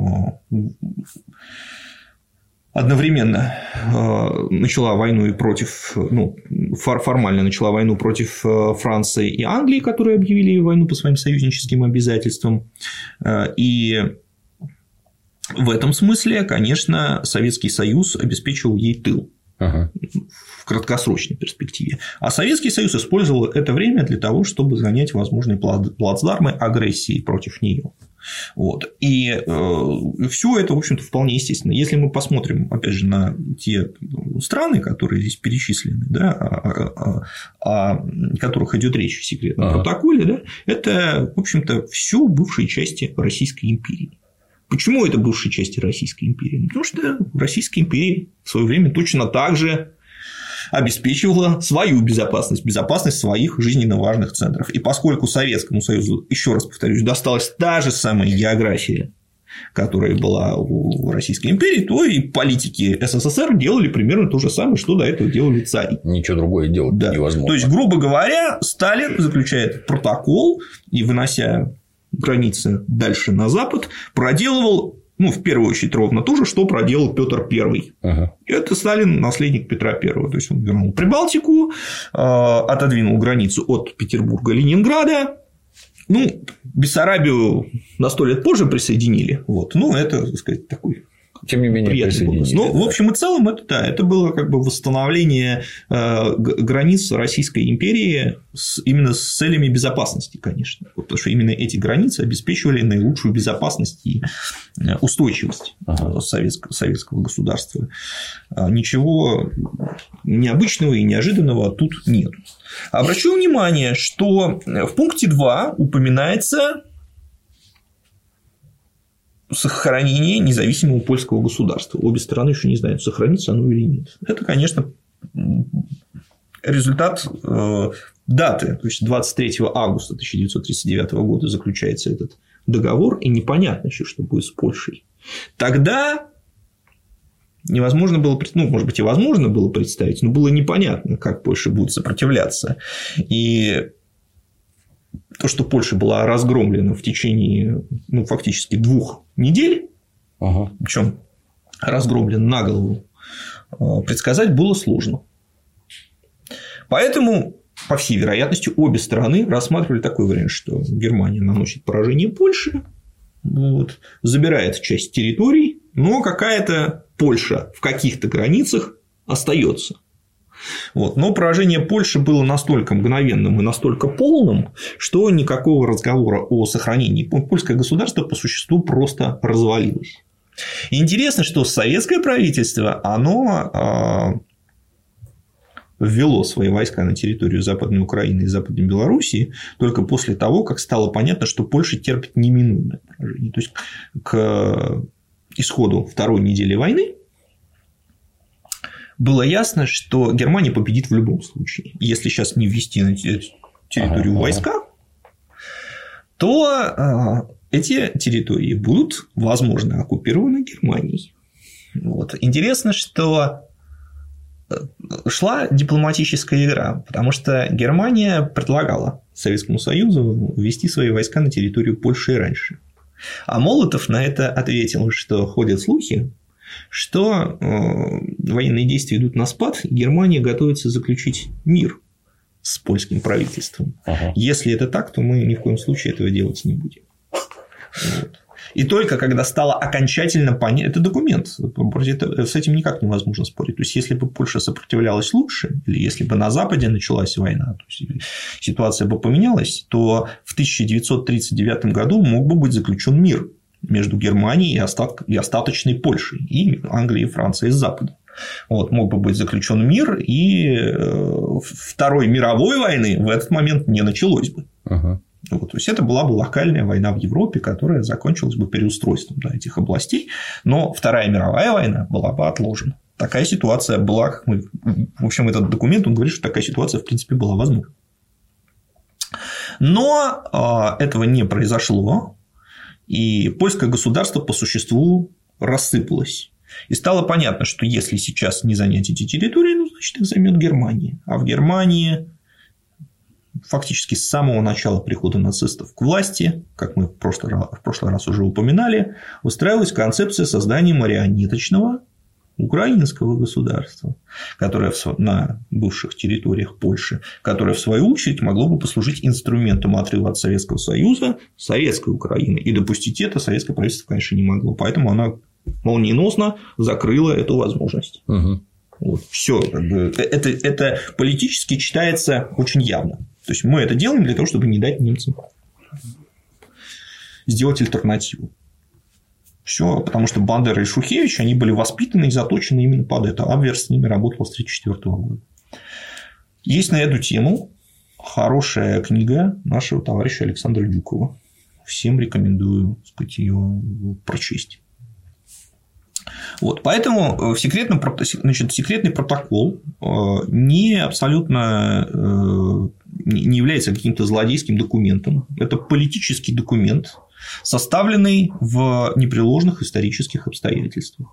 одновременно э, начала войну и против, ну, формально начала войну против Франции и Англии, которые объявили войну по своим союзническим обязательствам. Э, и в этом смысле, конечно, Советский Союз обеспечивал ей тыл ага. в краткосрочной перспективе. А Советский Союз использовал это время для того, чтобы занять возможные плацдармы агрессии против нее. Вот. И э, все это, в общем-то, вполне естественно. Если мы посмотрим, опять же, на те страны, которые здесь перечислены, да, о, о, о которых идет речь в секретном ага. протоколе, да, это, в общем-то, все бывшие части Российской империи. Почему это бывшие части Российской империи? Потому что Российская империя в свое время точно так же обеспечивала свою безопасность, безопасность своих жизненно важных центров. И поскольку Советскому Союзу, еще раз повторюсь, досталась та же самая география, которая была у Российской империи, то и политики СССР делали примерно то же самое, что до этого делали цари. Ничего другое делать да. невозможно. То есть, грубо говоря, Сталин заключает протокол и, вынося границы дальше на запад, проделывал ну, в первую очередь, ровно то же, что проделал Петр Первый. Ага. Это Сталин, наследник Петра Первого. То есть он вернул Прибалтику, отодвинул границу от Петербурга, Ленинграда. Ну, Бессарабию на сто лет позже присоединили. Вот. Ну, это, так сказать, такой. Тем не менее, присоединили. Но, в общем и целом, это, да, это было как бы восстановление э, границ Российской империи с, именно с целями безопасности, конечно. Потому что именно эти границы обеспечивали наилучшую безопасность и устойчивость ага. советского, советского государства. Ничего необычного и неожиданного тут нет. Обращу внимание, что в пункте два упоминается сохранение независимого польского государства. Обе стороны еще не знают, сохранится оно или нет. Это, конечно, результат э, даты. То есть двадцать третьего августа тысяча девятьсот тридцать девятого года заключается этот договор, и непонятно еще, что будет с Польшей. Тогда невозможно было, ну, может быть, и возможно было представить, но было непонятно, как Польша будет сопротивляться. И то, что Польша была разгромлена в течение, ну, фактически двух недель, ага. причем разгромлена на голову, предсказать было сложно. Поэтому, по всей вероятности, обе стороны рассматривали такой вариант, что Германия наносит поражение Польше, вот, забирает часть территорий, но какая-то Польша в каких-то границах остается. Вот. Но поражение Польши было настолько мгновенным и настолько полным, что никакого разговора о сохранении польское государство по существу просто развалилось. И интересно, что советское правительство, оно ввело свои войска на территорию Западной Украины и Западной Белоруссии только после того, как стало понятно, что Польша терпит неминуемое поражение. То есть к исходу второй недели войны было ясно, что Германия победит в любом случае. Если сейчас не ввести на территорию ага, войска, ага. то эти территории будут, возможно, оккупированы Германией. Вот. Интересно, что шла дипломатическая игра, потому что Германия предлагала Советскому Союзу ввести свои войска на территорию Польши и раньше. А Молотов на это ответил, что ходят слухи, что военные действия идут на спад, и Германия готовится заключить мир с польским правительством. Ага. Если это так, то мы ни в коем случае этого делать не будем. Вот. И только когда стало окончательно понятно, это документ, с этим никак невозможно спорить. То есть, если бы Польша сопротивлялась лучше, или если бы на Западе началась война, то есть ситуация бы поменялась, то в тысяча девятьсот тридцать девятом году мог бы быть заключен мир между Германией и, остат... и остаточной Польшей, и Англией и Францией с Запада. Вот, мог бы быть заключен мир, и Второй мировой войны в этот момент не началось бы. Ага. Вот, то есть, это была бы локальная война в Европе, которая закончилась бы переустройством, да, этих областей, но Вторая мировая война была бы отложена. Такая ситуация была, как мы... В общем, этот документ, он говорит, что такая ситуация, в принципе, была возможна. Но э, этого не произошло, и польское государство по существу рассыпалось. И стало понятно, что если сейчас не занять эти территории, ну, значит, их займет Германия. А в Германии фактически с самого начала прихода нацистов к власти, как мы в прошлый раз, в прошлый раз уже упоминали, устраивалась концепция создания марионеточного украинского государства, которое на бывших территориях Польши, которое, в свою очередь, могло бы послужить инструментом отрыва от Советского Союза советской Украины. И допустить это советское правительство, конечно, не могло. Поэтому она молниеносно закрыла эту возможность. Угу. Вот. Все, как бы, это, это политически читается очень явно. То есть, мы это делаем для того, чтобы не дать немцам сделать альтернативу. Все, потому что Бандера и Шухевич, они были воспитаны и заточены именно под это. Абвер с ними работал с тысяча девятьсот тридцать четвёртого года. Есть на эту тему хорошая книга нашего товарища Александра Дюкова. Всем рекомендую, так сказать, ее прочесть. Вот, поэтому секретный, значит, секретный протокол не абсолютно не является каким-то злодейским документом. Это политический документ, составленный в непреложных исторических обстоятельствах.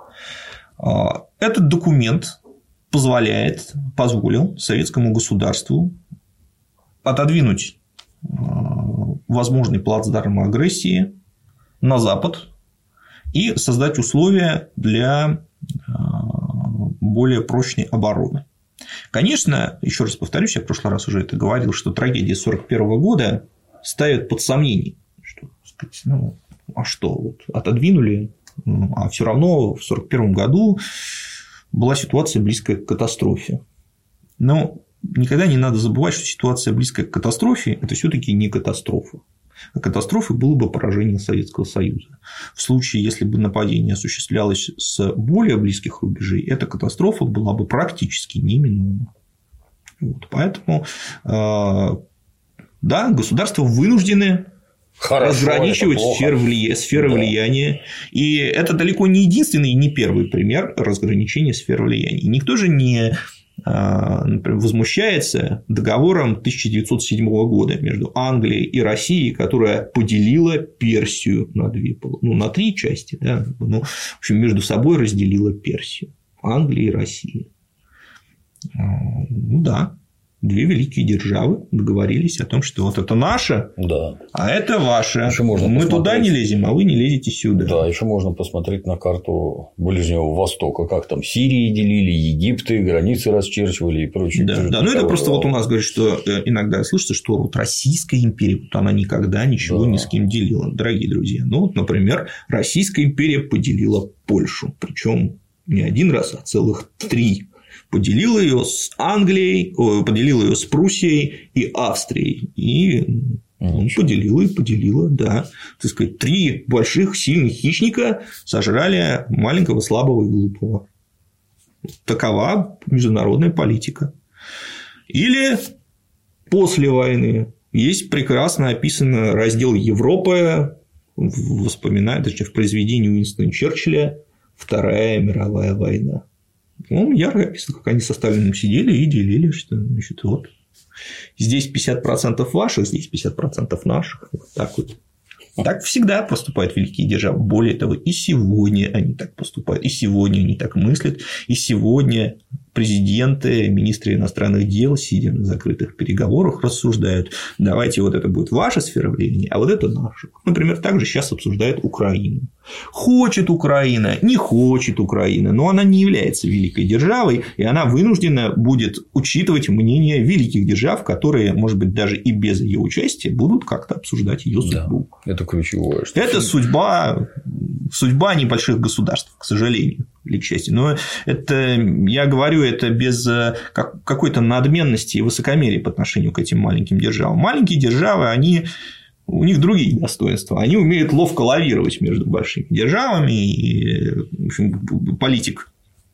Этот документ позволяет, позволил советскому государству отодвинуть возможный плацдарм агрессии на Запад и создать условия для более прочной обороны. Конечно, еще раз повторюсь, я в прошлый раз уже это говорил, что трагедия сорок первого года ставит под сомнение, что, сказать, ну, а что, вот, отодвинули, а все равно в сорок первом году была ситуация близкая к катастрофе. Но никогда не надо забывать, что ситуация близкая к катастрофе – это все-таки не катастрофа. А катастрофой было бы поражение Советского Союза. В случае, если бы нападение осуществлялось с более близких рубежей, эта катастрофа была бы практически неминуема. Вот. Поэтому, да, государства вынуждены Хорошо, разграничивать сферы влияния, сферы да. влияния. И это далеко не единственный и не первый пример разграничения сфер влияния. Никто же не например, возмущается договором тысяча девятьсот седьмого года между Англией и Россией, которая поделила Персию на две, ну, на три части, да, ну, в общем, между собой разделила Персию, Англия и Россия. Ну да, две великие державы договорились о том, что вот это наше, да. а это ваше. Мы посмотреть... туда не лезем, а вы не лезете сюда. Да, еще можно посмотреть на карту Ближнего Востока, как там Сирии делили, Египты, границы расчерчивали и прочее. Да, да, ну это просто вот у нас говорят, что иногда слышится, что вот Российская империя, вот она никогда ничего да. ни с кем делила, дорогие друзья. Ну вот, например, Российская империя поделила Польшу, причем не один раз, а целых три. Поделила ее с Англией, поделила ее с Пруссией и Австрией. И ну, поделила и поделила, да. Так сказать, три больших сильных хищника сожрали маленького, слабого и глупого. Такова международная политика. Или после войны есть прекрасно описан раздел Европы, вспоминает, точнее, в произведении Уинстона Черчилля «Вторая мировая война». Он ярко описано, как они со Сталиным сидели и делили, что, значит, вот здесь пятьдесят процентов ваших, здесь пятьдесят процентов наших. Вот так вот. Так всегда поступают великие державы. Более того, и сегодня они так поступают, и сегодня они так мыслят, и сегодня президенты, министры иностранных дел, сидя на закрытых переговорах, рассуждают: давайте вот это будет ваша сфера влияния, а вот это наша. Например, также сейчас обсуждают Украину. Хочет Украина, не хочет Украина, но она не является великой державой, и она вынуждена будет учитывать мнение великих держав, которые, может быть, даже и без ее участия будут как-то обсуждать ее судьбу. Да, это ключевое. Что это судьба, судьба небольших государств, к сожалению. Или к счастью. Но это, я говорю, это без какой-то надменности и высокомерия по отношению к этим маленьким державам. Маленькие державы, они, у них другие достоинства. Они умеют ловко лавировать между большими державами. И, в общем, политик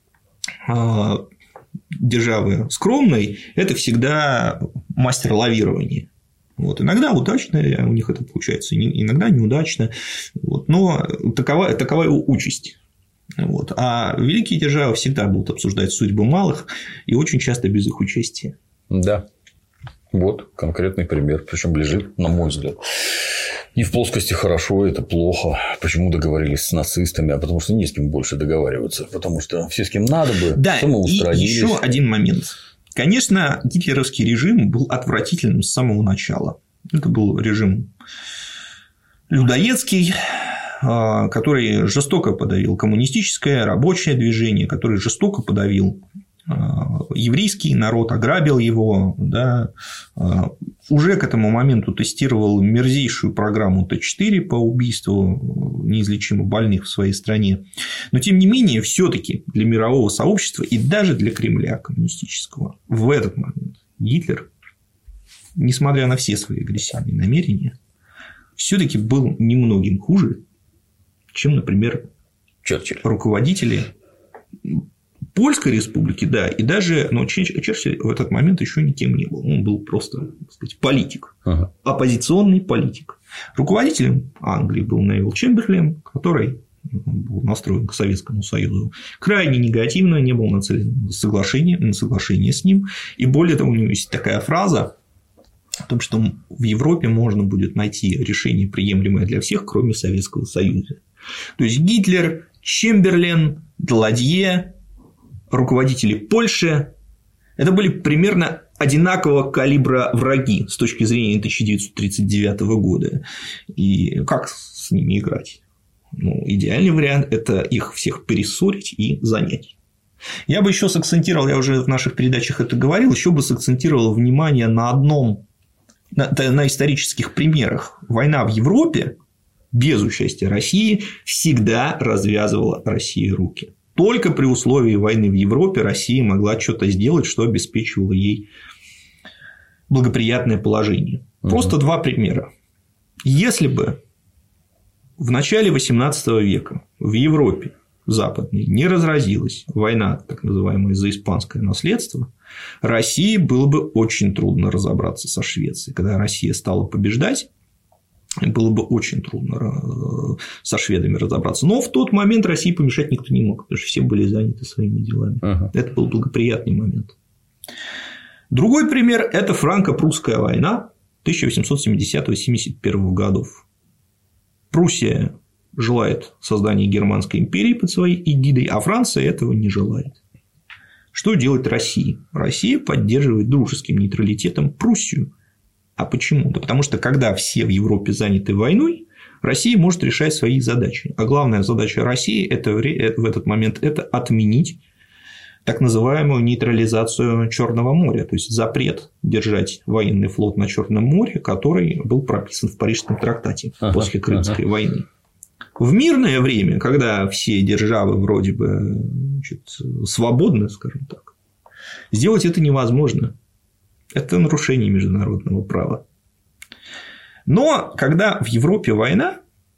державы скромной – это всегда мастер лавирования. Вот. Иногда удачно у них это получается, иногда неудачно. Вот. Но такова, такова его участь. Вот. А великие державы всегда будут обсуждать судьбы малых и очень часто без их участия. Да. Вот конкретный пример. Причем лежит, на мой взгляд, не в плоскости хорошо, это плохо. Почему договорились с нацистами? А потому что не с кем больше договариваться. Потому что все, с кем надо бы, да, самоустранились. И еще один момент. Конечно, гитлеровский режим был отвратительным с самого начала. Это был режим людоедский, который жестоко подавил коммунистическое рабочее движение, который жестоко подавил еврейский народ, ограбил его, да, уже к этому моменту тестировал мерзейшую программу Т четыре по убийству неизлечимо больных в своей стране. Но, тем не менее, все-таки для мирового сообщества и даже для Кремля коммунистического в этот момент Гитлер, несмотря на все свои агрессивные намерения, все-таки был немногим хуже, чем, например, Черчилль. Руководители Польской республики, да, и даже, но Черчилль в этот момент еще никем не был, он был просто, так сказать, политик, ага. оппозиционный политик. Руководителем Англии был Невилл Чемберлен, который был настроен к Советскому Союзу крайне негативно, не был нацелен на соглашение, на соглашение с ним, и более того, у него есть такая фраза о том, что в Европе можно будет найти решение, приемлемое для всех, кроме Советского Союза. То есть Гитлер, Чемберлен, Даладье, руководители Польши – это были примерно одинакового калибра враги с точки зрения тысяча девятьсот тридцать девятого года. И как с ними играть? Ну, идеальный вариант – это их всех перессорить и занять. Я бы еще сакцентировал, я уже в наших передачах это говорил, еще бы сакцентировал внимание на одном, на, на исторических примерах. Война в Европе без участия России всегда развязывала России руки. Только при условии войны в Европе Россия могла что-то сделать, что обеспечивало ей благоприятное положение. Просто угу. два примера. Если бы в начале восемнадцатого века в Европе западной не разразилась война, так называемая, за испанское наследство, России было бы очень трудно разобраться со Швецией. Когда Россия стала побеждать, было бы очень трудно со шведами разобраться. Но в тот момент России помешать никто не мог, потому что все были заняты своими делами. Ага. Это был благоприятный момент. Другой пример – это франко-прусская война тысяча восемьсот семидесятого — семьдесят первого годов. Пруссия желает создания Германской империи под своей эгидой, а Франция этого не желает. Что делает Россия? Россия поддерживает дружеским нейтралитетом Пруссию. А почему? Да потому что, когда все в Европе заняты войной, Россия может решать свои задачи. А главная задача России это, в этот момент – это отменить так называемую нейтрализацию Черного моря, то есть запрет держать военный флот на Черном море, который был прописан в Парижском трактате ага, после Крымской ага. войны. В мирное время, когда все державы вроде бы значит, свободны, скажем так, сделать это невозможно. Это нарушение международного права. Но когда в Европе война,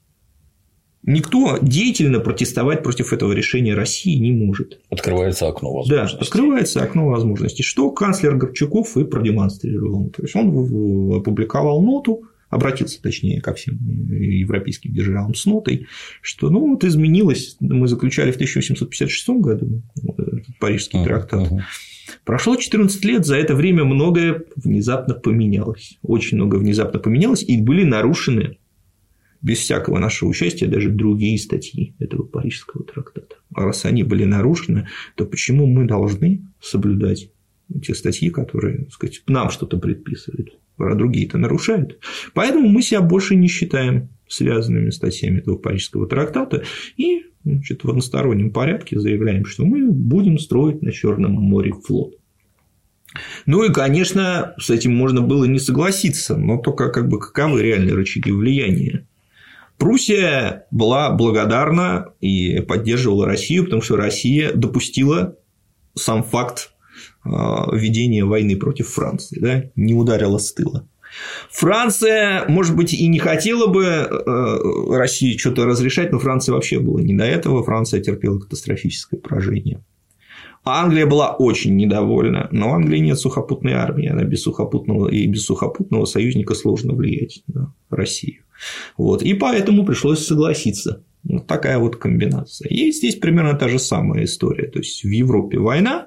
никто деятельно протестовать против этого решения России не может. Открывается окно возможностей. Да, открывается окно возможностей, что канцлер Горчаков и продемонстрировал. То есть он опубликовал ноту, обратился, точнее, ко всем европейским державам с нотой, что ну вот изменилось, мы заключали в тысяча восемьсот пятьдесят шестом году Парижский uh-huh, трактат. Uh-huh. Прошло четырнадцать лет, за это время многое внезапно поменялось. Очень много внезапно поменялось, и были нарушены без всякого нашего участия даже другие статьи этого Парижского трактата. А раз они были нарушены, то почему мы должны соблюдать те статьи, которые, так сказать, нам что-то предписывают, а другие-то нарушают? Поэтому мы себя больше не считаем связанными статьями этого Парижского трактата и значит, в одностороннем порядке заявляем, что мы будем строить на Черном море флот. Ну и, конечно, с этим можно было не согласиться, но только как бы каковы реальные рычаги влияния. Пруссия была благодарна и поддерживала Россию, потому что Россия допустила сам факт ведения войны против Франции, да, не ударила с тыла. Франция, может быть, и не хотела бы России что-то разрешать, но Франции вообще было не до этого. Франция терпела катастрофическое поражение. Англия была очень недовольна, но у Англии нет сухопутной армии, она без сухопутного и без сухопутного союзника сложно влиять на Россию. Вот. И поэтому пришлось согласиться. Вот такая вот комбинация. И здесь примерно та же самая история. То есть в Европе война,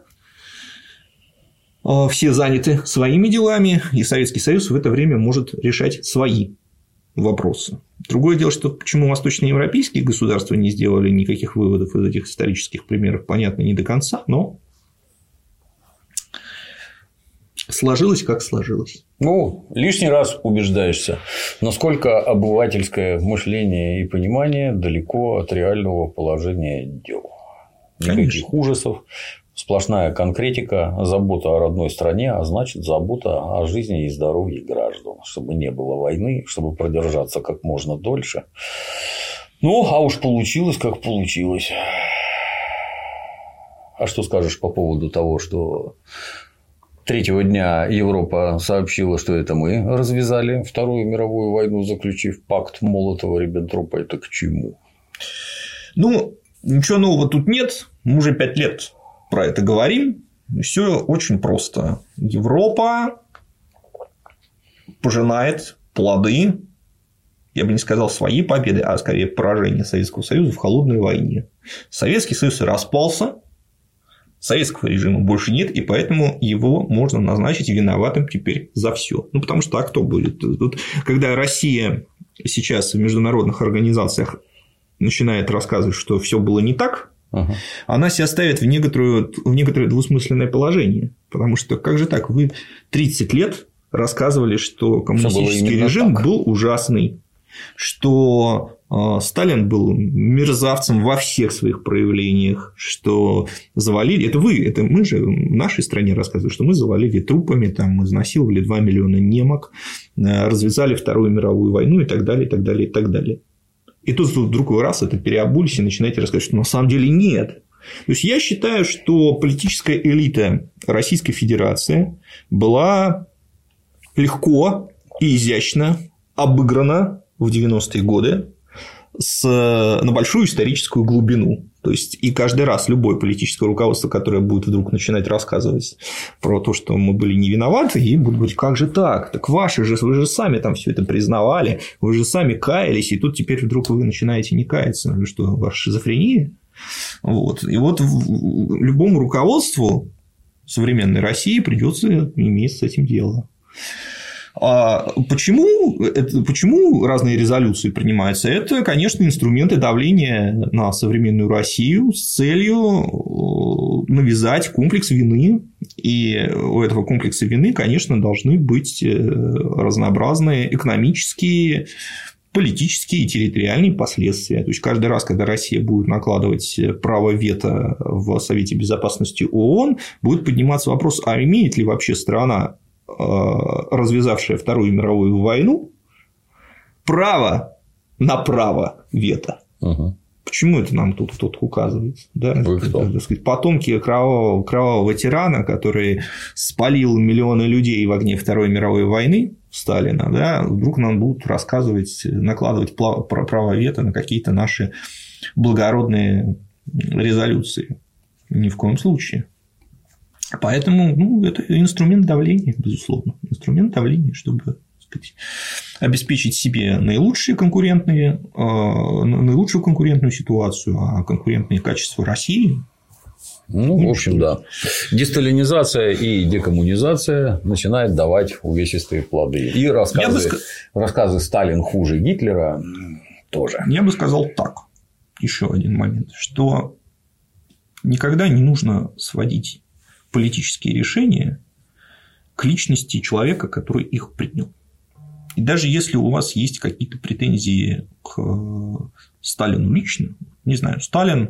все заняты своими делами, и Советский Союз в это время может решать свои вопросы. Другое дело, что почему восточноевропейские государства не сделали никаких выводов из этих исторических примеров, понятно не до конца, но сложилось, как сложилось. Ну, лишний раз убеждаешься, насколько обывательское мышление и понимание далеко от реального положения дел. Никаких Конечно. ужасов, сплошная конкретика, забота о родной стране, а значит, забота о жизни и здоровье граждан, чтобы не было войны, чтобы продержаться как можно дольше. Ну, а уж получилось, как получилось. А что скажешь по поводу того, что третьего дня Европа сообщила, что это мы развязали Вторую мировую войну, заключив пакт Молотова-Риббентропа? Это к чему? Ну, ничего нового тут нет. Мы уже пять лет про это говорим. Все очень просто. Европа пожинает плоды, я бы не сказал свои победы, а скорее поражение Советского Союза в холодной войне. Советский Союз распался, советского режима больше нет, и поэтому его можно назначить виноватым теперь за все. Ну, потому что а кто будет? Тут, когда Россия сейчас в международных организациях начинает рассказывать, что все было не так, ага. она себя ставит в некоторое, в некоторое двусмысленное положение. Потому что как же так? Вы тридцать лет рассказывали, что коммунистический режим так. был ужасный. что Сталин был мерзавцем во всех своих проявлениях, что завалили, это вы, это мы же в нашей стране рассказывали, что мы завалили трупами, там, изнасиловали два миллиона немок, развязали Вторую мировую войну и так далее, и так далее, и так далее. И тут вдруг вы раз это переобулись и начинаете рассказывать, что на самом деле нет. То есть я считаю, что политическая элита Российской Федерации была легко и изящно обыграна в девяностые годы с, на большую историческую глубину. То есть, и каждый раз любое политическое руководство, которое будет вдруг начинать рассказывать про то, что мы были не виноваты, и будут говорить, как же так? Так ваши же, вы же сами там все это признавали, вы же сами каялись, и тут теперь вдруг вы начинаете не каяться. Вы что, ваша шизофрения? Вот. И вот любому руководству современной России придется иметь с этим дело. А почему, это, почему разные резолюции принимаются? Это, конечно, инструменты давления на современную Россию с целью навязать комплекс вины. И у этого комплекса вины, конечно, должны быть разнообразные экономические, политические и территориальные последствия. То есть каждый раз, когда Россия будет накладывать право вето в Совете Безопасности ООН, будет подниматься вопрос, а имеет ли вообще страна, развязавшая Вторую мировую войну, право на право вето. Угу. Почему это нам тут кто-то указывает? Да? Так сказать, потомки кровавого, кровавого тирана, который спалил миллионы людей в огне Второй мировой войны, Сталина, да, вдруг нам будут рассказывать, накладывать право вето на какие-то наши благородные резолюции. Ни в коем случае. Поэтому, ну, это инструмент давления, безусловно. Инструмент давления, чтобы, так сказать, обеспечить себе наилучшие конкурентные, наилучшую конкурентную ситуацию, а конкурентные качества России. Ну, в общем, да. Десталинизация и декоммунизация начинает давать увесистые плоды. И рассказы, бы... рассказы «Сталин хуже Гитлера» тоже. Я бы сказал так. Еще один момент, что никогда не нужно сводить политические решения к личности человека, который их принял. И даже если у вас есть какие-то претензии к Сталину лично, не знаю, Сталин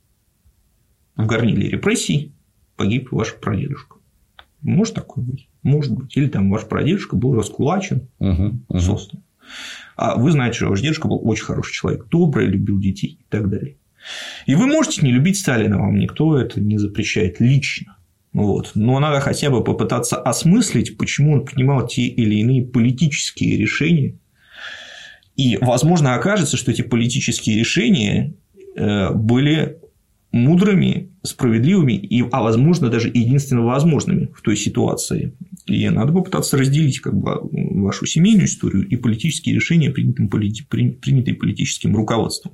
в горниле репрессий погиб ваш прадедушка. Может такое быть? Может быть. Или там ваш прадедушка был раскулачен, uh-huh, uh-huh. создан. А вы знаете, что ваш дедушка был очень хороший человек, добрый, любил детей и так далее. И вы можете не любить Сталина, вам никто это не запрещает лично. Вот. Но надо хотя бы попытаться осмыслить, почему он принимал те или иные политические решения. И, возможно, окажется, что эти политические решения были мудрыми, справедливыми, и, а возможно, даже единственно возможными в той ситуации. И надо попытаться разделить как бы вашу семейную историю и политические решения, принятые, принятые политическим руководством.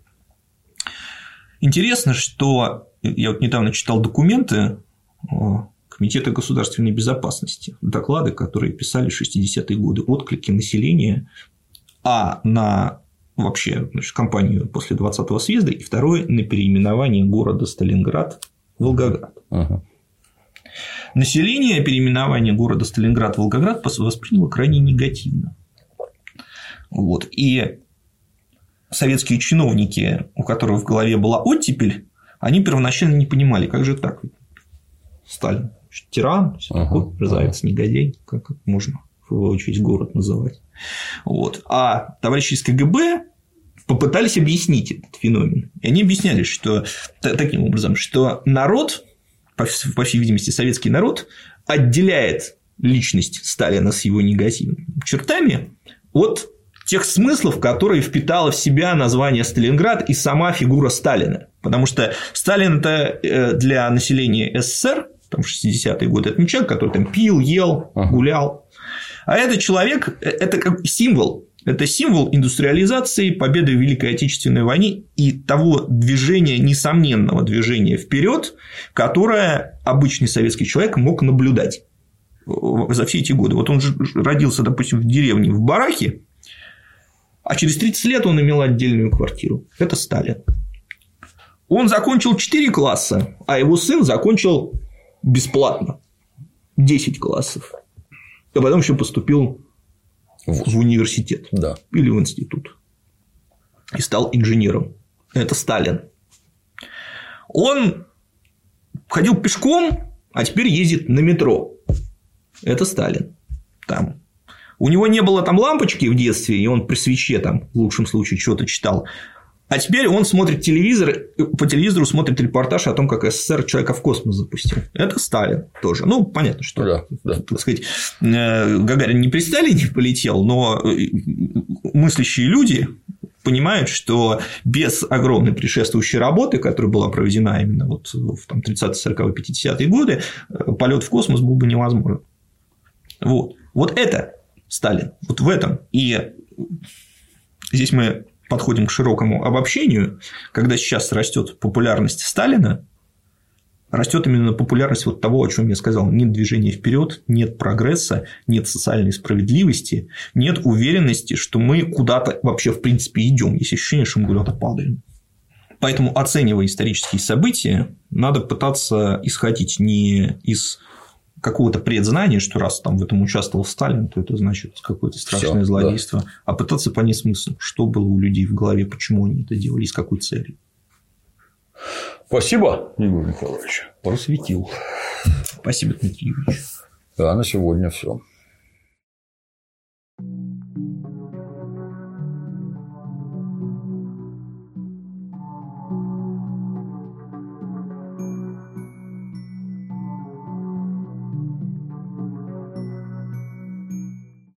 Интересно, что я вот недавно читал документы Комитета государственной безопасности, доклады, которые писали в шестидесятые годы, отклики населения, а на вообще, значит, кампанию после двадцатого съезда, и второе на переименование города Сталинград в Волгоград. Uh-huh. Население переименование города Сталинград в Волгоград восприняло крайне негативно. Вот. И советские чиновники, у которых в голове была оттепель, они первоначально не понимали, как же так. Сталин тиран, uh-huh. мерзавец, uh-huh. негодяй, как можно в свою очередь город называть. Вот. А товарищи из КГБ попытались объяснить этот феномен. И они объясняли, что таким образом, что народ, по всей видимости, советский народ, отделяет личность Сталина с его негативными чертами от тех смыслов, которые впитало в себя название Сталинград и сама фигура Сталина. Потому что Сталин – это для населения СССР там, в шестидесятые годы это не человек, который там пил, ел, гулял. А этот человек – это как символ. Это символ индустриализации, победы в Великой Отечественной войне и того движения, несомненного движения вперед, которое обычный советский человек мог наблюдать за все эти годы. Вот он же родился, допустим, в деревне в бараке, а через тридцать лет он имел отдельную квартиру. Это Сталин. Он закончил четыре класса, а его сын закончил бесплатно десять классов. А потом еще поступил в университет, да. или в институт. и стал инженером. Это Сталин. Он ходил пешком, а теперь ездит на метро. Это Сталин. Там. У него не было там лампочки в детстве, и он при свече там, в лучшем случае, что-то читал. А теперь он смотрит телевизор, по телевизору смотрит репортаж о том, как СССР человека в космос запустил. Это Сталин тоже. Ну, понятно, что, да, да. так сказать, Гагарин не при Сталине полетел, но мыслящие люди понимают, что без огромной предшествующей работы, которая была проведена именно вот в там, тридцатые, сороковые, пятидесятые годы, полет в космос был бы невозможен. Вот. Вот это Сталин. Вот в этом. И здесь мы подходим к широкому обобщению, когда сейчас растет популярность Сталина, растет именно популярность вот того, о чем я сказал. Нет движения вперед, нет прогресса, нет социальной справедливости, нет уверенности, что мы куда-то вообще в принципе идем. Есть ощущение, что мы куда-то падаем. Поэтому, оценивая исторические события, надо пытаться исходить не из какого-то предзнания, что раз там в этом участвовал Сталин, то это значит какое-то страшное Всё, злодейство, да. а пытаться понять смысл, что было у людей в голове, почему они это делали, с какой целью. Спасибо, Егор Николаевич. Просветил. Спасибо, Дмитрий Юрьевич. Да, на сегодня все.